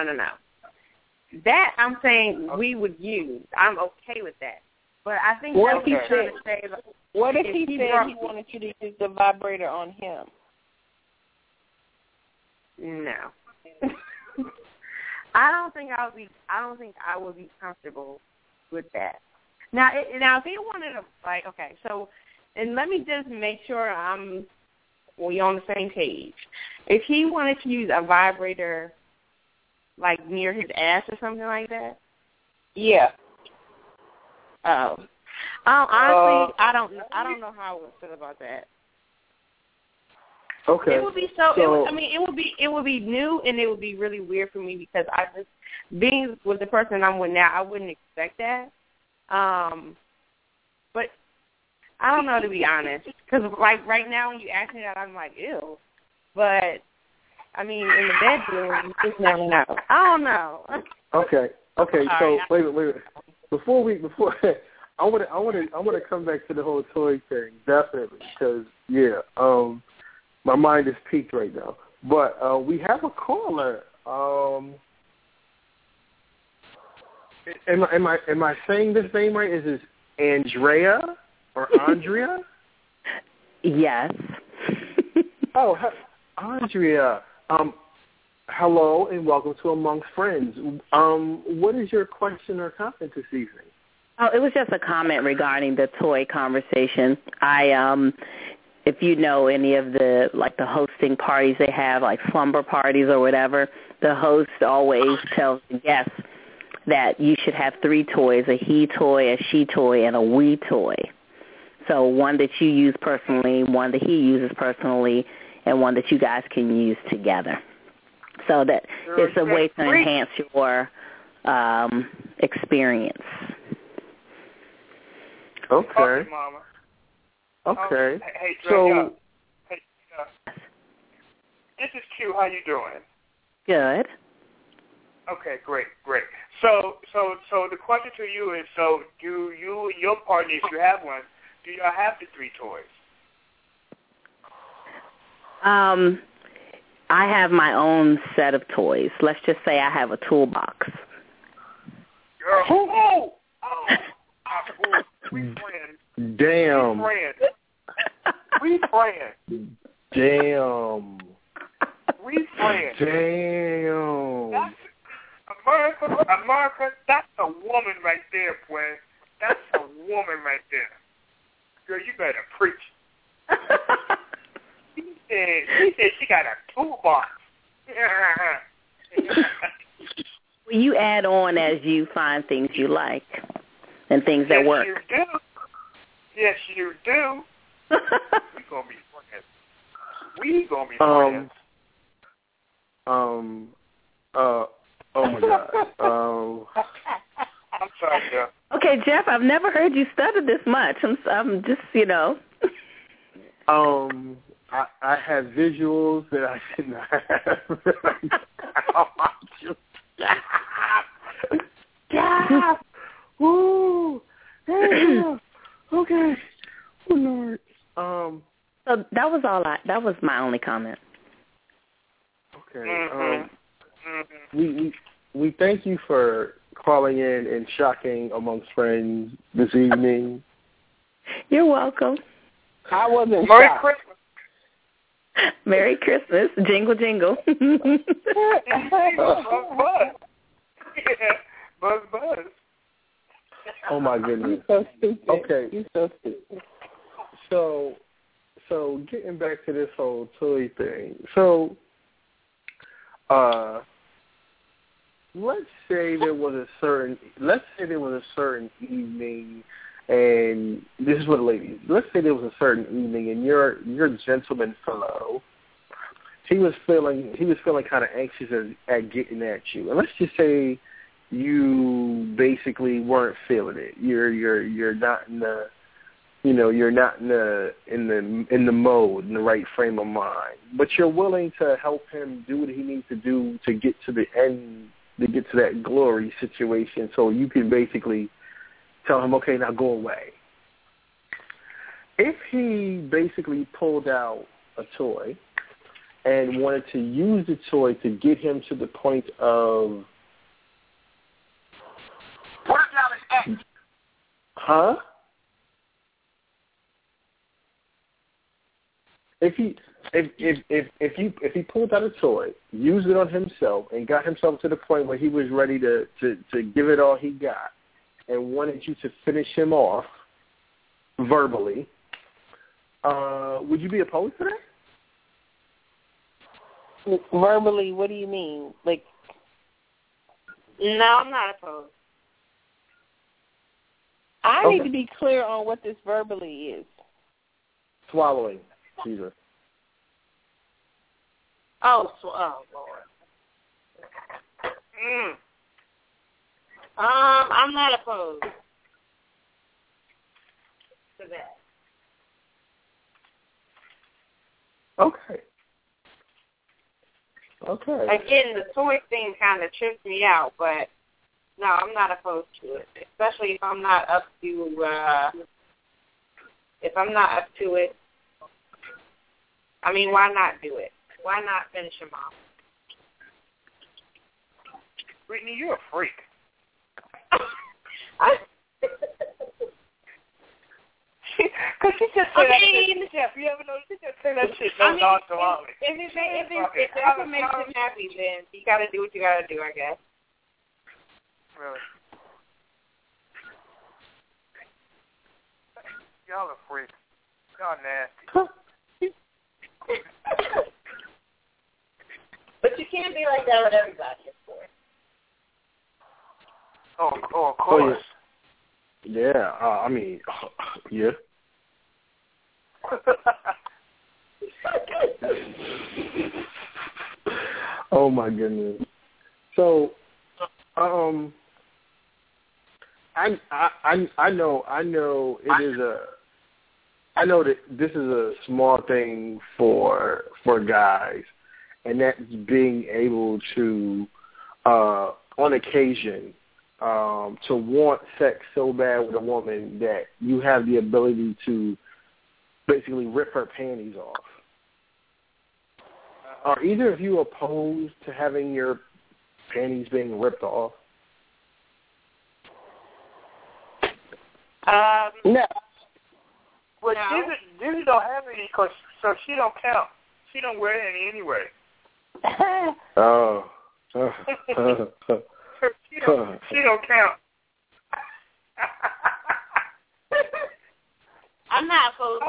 That I'm saying we would use. I'm okay with that. But I think that's what he's trying to say. What if he said he wanted you to use the vibrator on him? No. I don't think I would be comfortable with that. Now if he wanted to, like, okay, so, and let me just make sure we on the same page. If he wanted to use a vibrator, like near his ass or something like that. Yeah. Oh. Honestly, I don't know how I would feel about that. Okay. It would be it would be new, and it would be really weird for me because I just, being with the person I'm with now, I wouldn't expect that. But I don't know, to be honest, because like right now when you ask me that, I'm like, ew. But I mean, in the bedroom, you just never know. I don't know. Okay. So wait. Before I want to come back to the whole toy thing, definitely, because my mind is peaked right now. But we have a caller. Am I saying this name right? Is this Andrea or Andrea? Yes. Oh, Andrea. Hello and welcome to Amongst Friends. What is your question or comment this evening? Oh, it was just a comment regarding the toy conversation. If you know any of the hosting parties they have, like slumber parties or whatever, the host always tells the guests that you should have 3 toys: a he toy, a she toy, and a we toy. So one that you use personally, one that he uses personally, and one that you guys can use together. So that it's a way to enhance your experience. Okay. Mama. Okay. Hey, so, this is Q. How you doing? Good. Okay, great. So the question to you is: so do you and your partner, if you have one, do y'all have the 3 toys? I have my own set of toys. Let's just say I have a toolbox. Girl, we friends. Damn. We friends. Damn. We friends. Damn. That's America, that's a woman right there, boy. That's a woman right there. Girl, you better preach. She said she got a toolbox. Well, you add on as you find things you like and things that work. Yes, you do. We gonna be friends. We gonna be friends. Oh my God. I'm sorry, Jeff. Okay, Jeff, I've never heard you stutter this much. I'm just, I have visuals that I should not have. Woo! Okay. Oh Lord. So that was that was my only comment. Okay. We thank you for calling in and shocking Amongst Friends this evening. You're welcome. I wasn't Merry shocked. Christmas. Merry Christmas. Jingle, jingle. Buzz. Oh, my goodness. You're so stupid. Okay. You're so stupid. So getting back to this whole toy thing. So, let's say there was a certain evening, and this is what ladies. Let's say there was a certain evening, and your gentleman fellow, he was feeling kind of anxious at getting at you, and let's just say you basically weren't feeling it. You're not in the, you're not in the mode, in the right frame of mind, but you're willing to help him do what he needs to do to get to the end, to get to that glory situation, so you can basically tell him, okay, now go away. If he basically pulled out a toy and wanted to use the toy to get him to the point of... Put it down his ass. Huh? If he pulled out a toy, used it on himself, and got himself to the point where he was ready to give it all he got, and wanted you to finish him off verbally, would you be opposed to that? Verbally, what do you mean? Like, no, I'm not opposed. I need to be clear on what this verbally is. Swallowing, Jesus. Oh, Lord. I'm not opposed to that. Okay. Again, the toy thing kind of trips me out, but no, I'm not opposed to it, especially if I'm not up to it. I mean, why not do it? Why not finish him off? Brittany, you're a freak. Because she just said that shit. Jeff, you ever notice she just said that shit so nonchalantly? If it makes him happy, then you got to do what you got to do, I guess. Really? Y'all are freaks. Y'all nasty. But you can't be like that with everybody, of course. Oh, of course. Yeah, I mean, yeah. Oh my goodness. So, I know it is I know that this is a small thing for guys, and that's being able to, on occasion, to want sex so bad with a woman that you have the ability to basically rip her panties off. Are either of you opposed to having your panties being ripped off? No. Well, Dizzy don't have any, so she don't count. She don't wear any anyway. Oh. She don't count. I'm not opposed.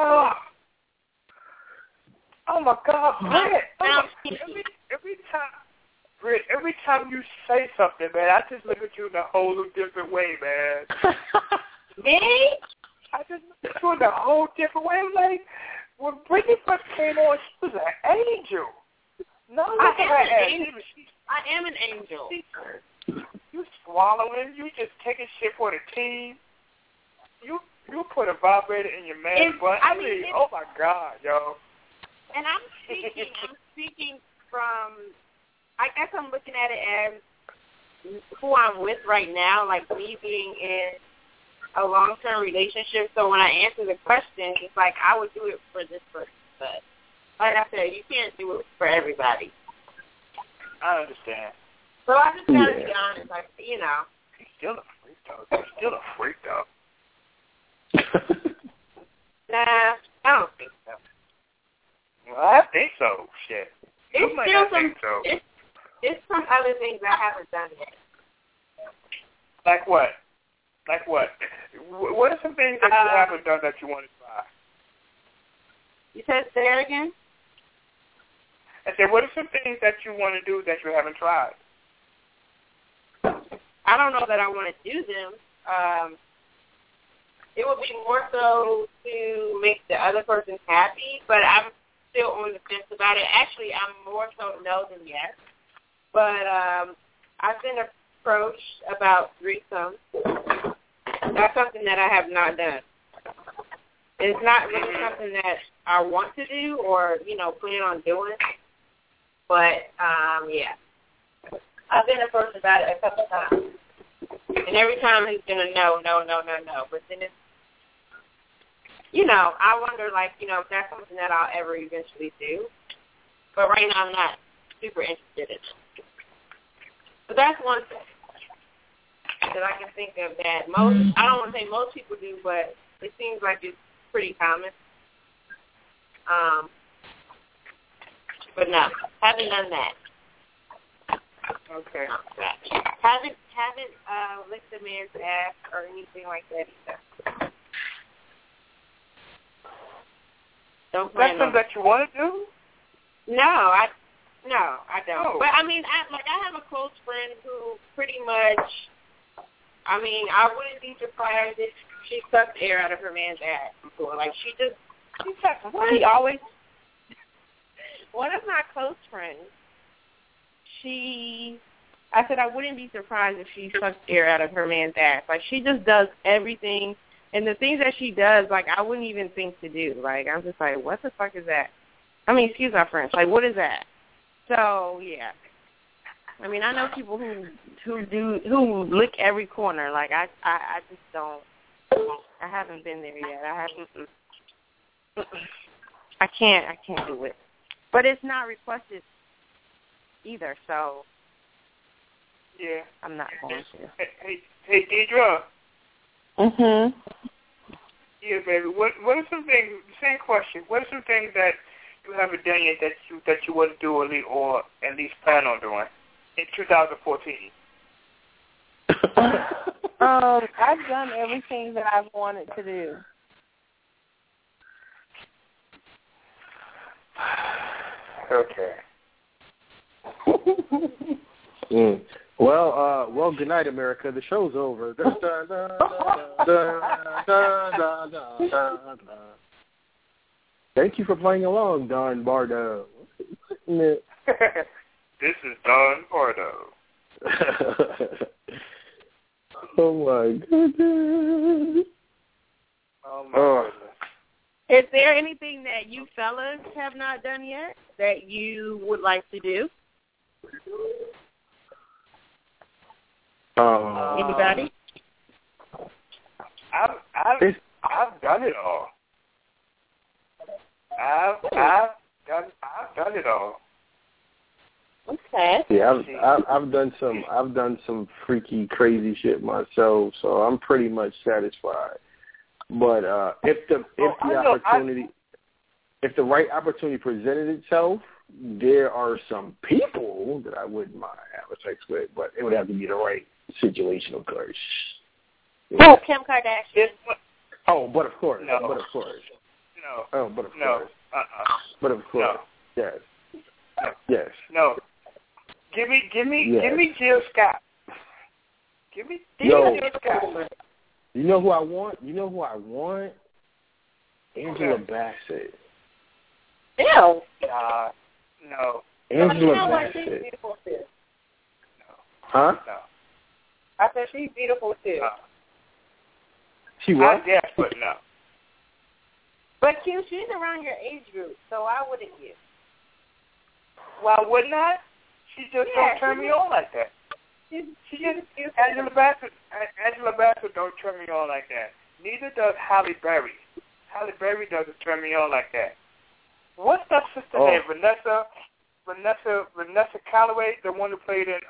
Oh my God, Britt! Every time you say something, man, I just look at you in a whole different way, man. Me? I just look at you in a whole different way. Like, when Brittany first came on, she was an angel. No, look at her. I am an angel. You swallowing, you just taking shit for the team. You put a vibrator in your man's butt. I mean, oh my God, yo. And I'm speaking from, I guess I'm looking at it as who I'm with right now, like me being in a long-term relationship. So when I answer the question, it's like I would do it for this person. But like I said, you can't do it for everybody. I understand. So I just got to be honest, like, you know. He's still a freak, though. Nah, I don't think so. Well, I think so. Shit. It's You might still not some. think so. It's some other things I haven't done yet. Like what? Like what? What are some things that you haven't done that you want to try? You said say it again? I said, what are some things that you want to do that you haven't tried? I don't know that I want to do them. It would be more so to make the other person happy, but I'm still on the fence about it. Actually, I'm more so no than yes. But I've been approached about threesomes. That's something that I have not done. It's not really something that I want to do or, plan on doing. But, yeah. I've been approached about it a couple times. And every time it's been a no. But then it's, I wonder, if that's something that I'll ever eventually do. But right now I'm not super interested in it. But that's one thing that I can think of that I don't want to say most people do, but it seems like it's pretty common. But no, haven't done that. Okay. Haven't licked a man's ass or anything like that either. Don't plan That's something that you want to do? No, I don't. Oh. But I have a close friend who pretty much, I wouldn't be surprised if she sucked air out of her man's ass before. She always. One of my close friends, I said I wouldn't be surprised if she sucked air out of her man's ass. She just does everything, and the things that she does, I wouldn't even think to do. I'm just what the fuck is that? Excuse my French. What is that? So yeah, I know people who lick every corner. I just don't. I haven't been there yet. I can't do it. But it's not requested either, so yeah, I'm not going to. Hey, Deidre. Mhm. Yeah, baby. What are some things? Same question. What are some things that you haven't done yet that you want to do or at least plan on doing in 2014? I've done everything that I've wanted to do. Okay. Well, good night, America. The show's over. Dun, dun, dun, dun, dun, dun, dun, dun, dun. Thank you for playing along, Don Bardo. This is Don Bardo. Oh my goodness. Oh my goodness. Is there anything that you fellas have not done yet that you would like to do? Anybody? I've done it all. I've done it all. Okay. Yeah, I've done some freaky, crazy shit myself, so I'm pretty much satisfied. But if the right opportunity presented itself, there are some people that I wouldn't mind having sex with, but it would have to be the right situation, of course. Oh, Kim Kardashian. But of course. No. But of course. No. Oh, but of No. course. But of course. No. Yes. Yes. No. Give me Jill Scott. Give me Yo. Jill Scott. You know who I want? Angela Bassett. Ew. No. Angela She's Bassett. beautiful too. Huh? No. I said she's beautiful too. She what? Yes, but no. But Q, she's around your age group, so why wouldn't you? Well, wouldn't I? She just don't turn me on like that. Angela Bassett don't turn me on like that. Neither does Halle Berry. Halle Berry doesn't turn me on like that. What's that sister name? Vanessa Calloway, the one who played in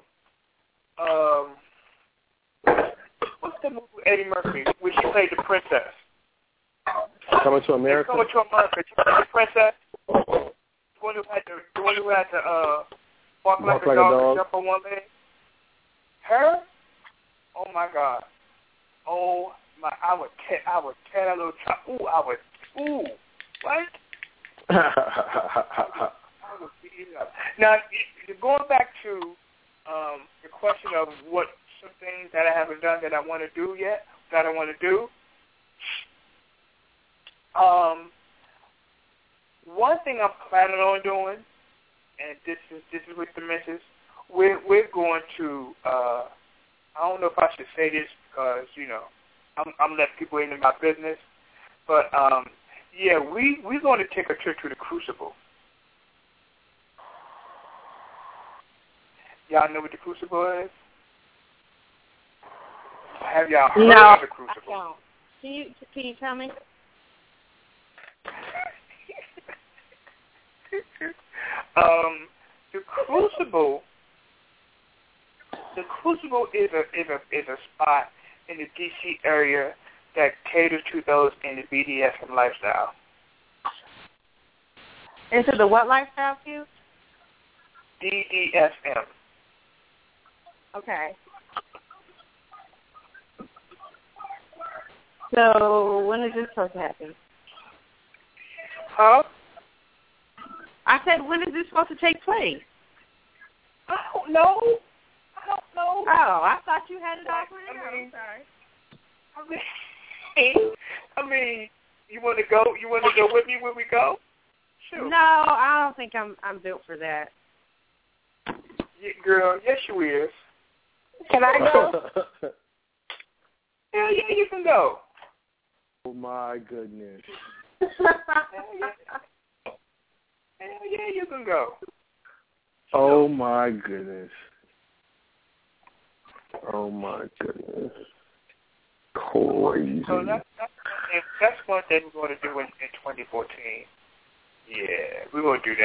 what's the movie with Eddie Murphy where she played the princess? Coming to America? Coming to America. She played the princess. The one who had to walk like a dog and jump on one leg. Her? Oh my God. Oh my! I would tear that little child. Ooh, I would. Ooh, what? I would beat it up. Now, going back to the question of what some things that I haven't done that I want to do yet, that I want to do. One thing I'm planning on doing, and this is with the missus, we're going to. I don't know if I should say this because I'm letting people into my business, but yeah, we're going to take a trip to the Crucible. Y'all know what the Crucible is? Have y'all heard of the Crucible? No. Can you tell me? The Crucible is a spot in the D.C. area that caters to those in the BDSM lifestyle. Into the what lifestyle, Q? BDSM. Okay. So when is this supposed to happen? Huh? I said, when is this supposed to take place? I don't know. Oh, I thought you had it all planned out. I'm sorry. I mean, you want to go? You want to go with me when we go? Sure. No, I don't think I'm built for that. Yeah, girl, yes you is. Can I go? Hell yeah, you can go. Oh my goodness. Hell yeah, you can go. Oh my goodness. Oh my goodness. Crazy. So that's one thing we're going to do in 2014. Yeah, we're going to do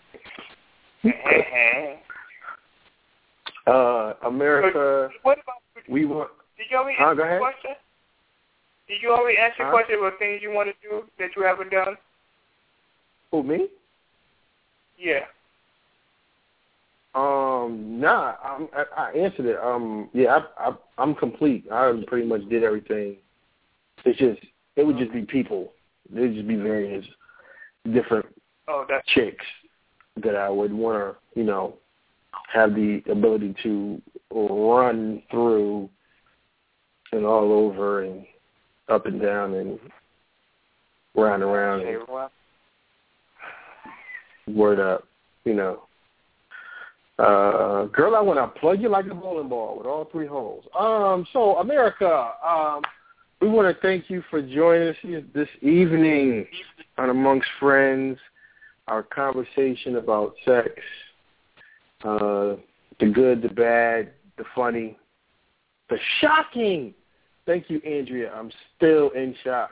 that. America. What about? We want. Did you already answer the question? Did you already answer the question about things you want to do that you haven't done? Who, me? Yeah. Nah, I answered it. Yeah, I'm complete. I pretty much did everything. It would just be people. There'd just be various different chicks that I would want to, have the ability to run through and all over and up and down and round and round. And word up, girl, I want to plug you like a bowling ball with all three holes. So, America, we want to thank you for joining us this evening on Amongst Friends, our conversation about sex, the good, the bad, the funny, the shocking. Thank you, Andrea. I'm still in shock.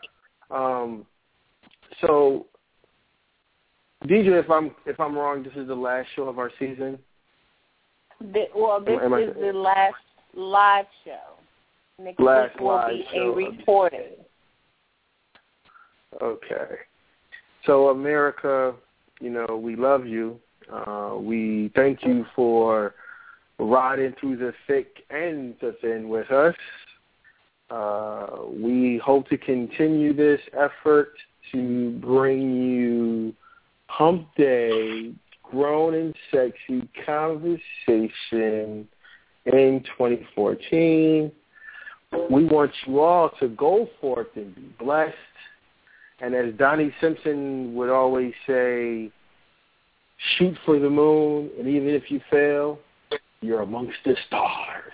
So, DJ, if I'm wrong, this is the last show of our season. This is the last live show. Next week will be a recording. Okay. So, America, we love you. We thank you for riding through the thick and the thin with us. We hope to continue this effort to bring you Hump Day, grown and sexy conversation in 2014. We want you all to go forth and be blessed. And as Donnie Simpson would always say, shoot for the moon, and even if you fail, you're amongst the stars.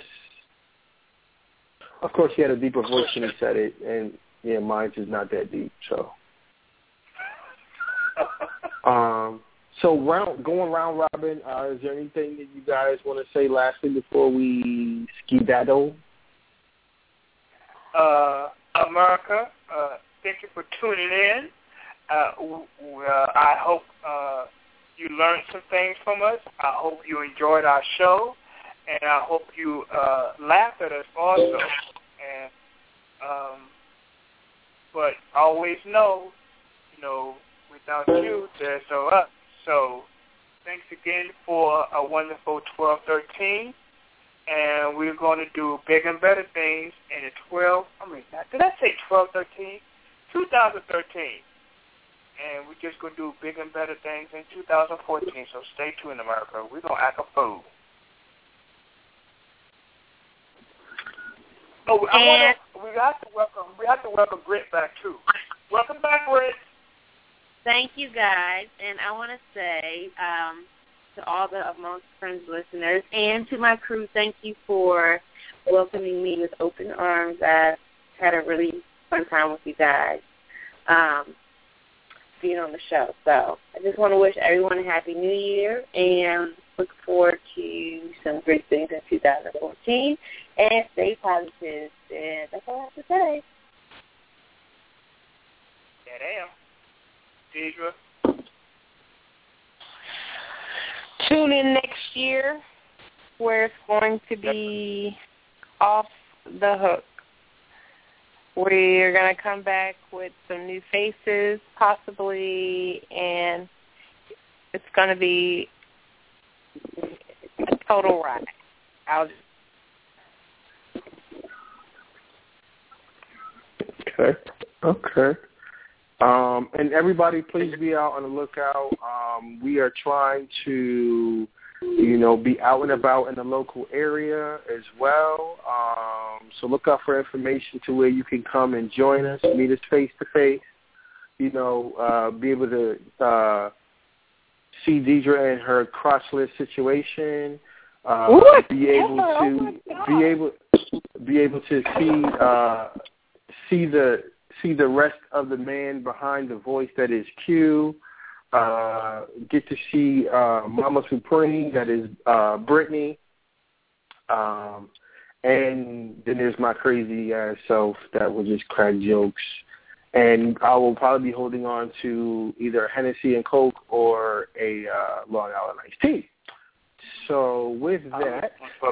Of course, he had a deeper voice when he said it, and yeah, mine's is not that deep. So, going round robin. Is there anything that you guys want to say lastly before we skedaddle? America, thank you for tuning in. I hope you learned some things from us. I hope you enjoyed our show, and I hope you laughed at us also. And but always know, Without you, there's no us. So thanks again for a wonderful 12-13. And we're going to do big and better things in did I say 12-13? 2013. And we're just going to do big and better things in 2014. So stay tuned, America. We're going to act a fool. Oh, we have to welcome Britt back too. Welcome back, Britt. Thank you, guys, and I want to say to all the Amongst Friends listeners and to my crew, thank you for welcoming me with open arms. I had a really fun time with you guys being on the show. So I just want to wish everyone a Happy New Year and look forward to some great things in 2014. And stay positive. And that's all I have to say. Yeah, damn. Deidre? Tune in next year where it's going to be off the hook. We're going to come back with some new faces, possibly, and it's going to be a total ride. Okay. And everybody, please be out on the lookout. We are trying to, be out and about in the local area as well. So look out for information to where you can come and join us, meet us face to face. Be able to see Deidre and her crotchless situation. Be able to see the rest of the man behind the voice that is Q. Get to see Mama Supreme, that is Brittany. And then there's my crazy ass self that will just crack jokes. And I will probably be holding on to either a Hennessy and Coke or a Long Island iced tea. So with that,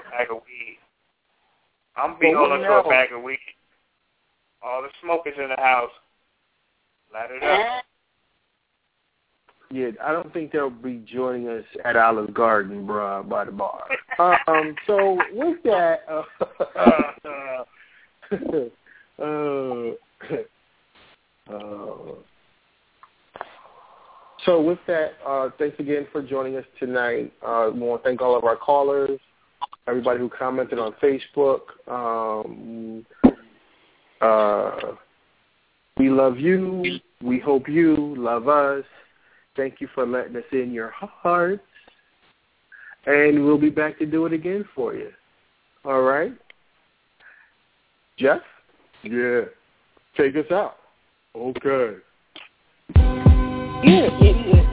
I'm being holding on to a bag of weed. All the smokers in the house, light it up. Yeah, I don't think they'll be joining us at Olive Garden, bruh, by the bar. So with that, thanks again for joining us tonight. We want to thank all of our callers, everybody who commented on Facebook. We love you. We hope you love us. Thank you for letting us in your hearts. And we'll be back to do it again for you. All right? Jeff? Yeah. Take us out. Okay. Yeah, idiot.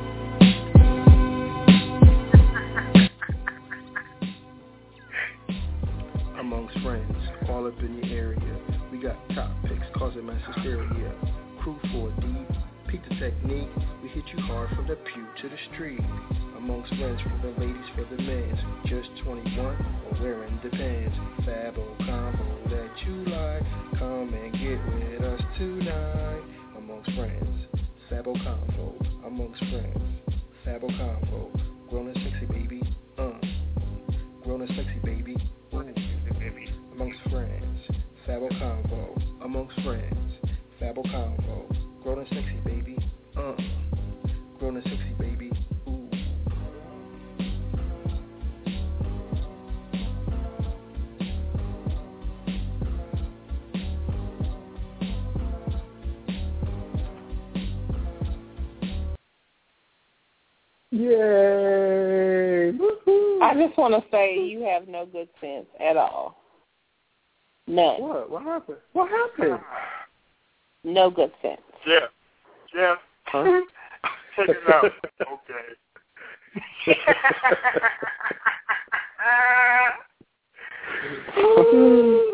Amongst friends, all up in your area. We got top picks causing mass hysteria. Crew 4D, peak the technique. We hit you hard from the pew to the street. Amongst friends, for the ladies, for the men. Just 21 or wearing the pants. Fabo combo that you like. Come and get with us tonight. Amongst friends, Fabo combo. Amongst friends, Fabo combo. Grown and sexy, baby. Grown and sexy, baby. Amongst friends, Fabo combo. Amongst friends, Fabo combo. Grown and sexy, baby. Grown and sexy, baby. Ooh. Yay! Woo-hoo. I just want to say you have no good sense at all. None. What? What happened? What happened? No good sense. Yeah. Huh? Check it out. Okay.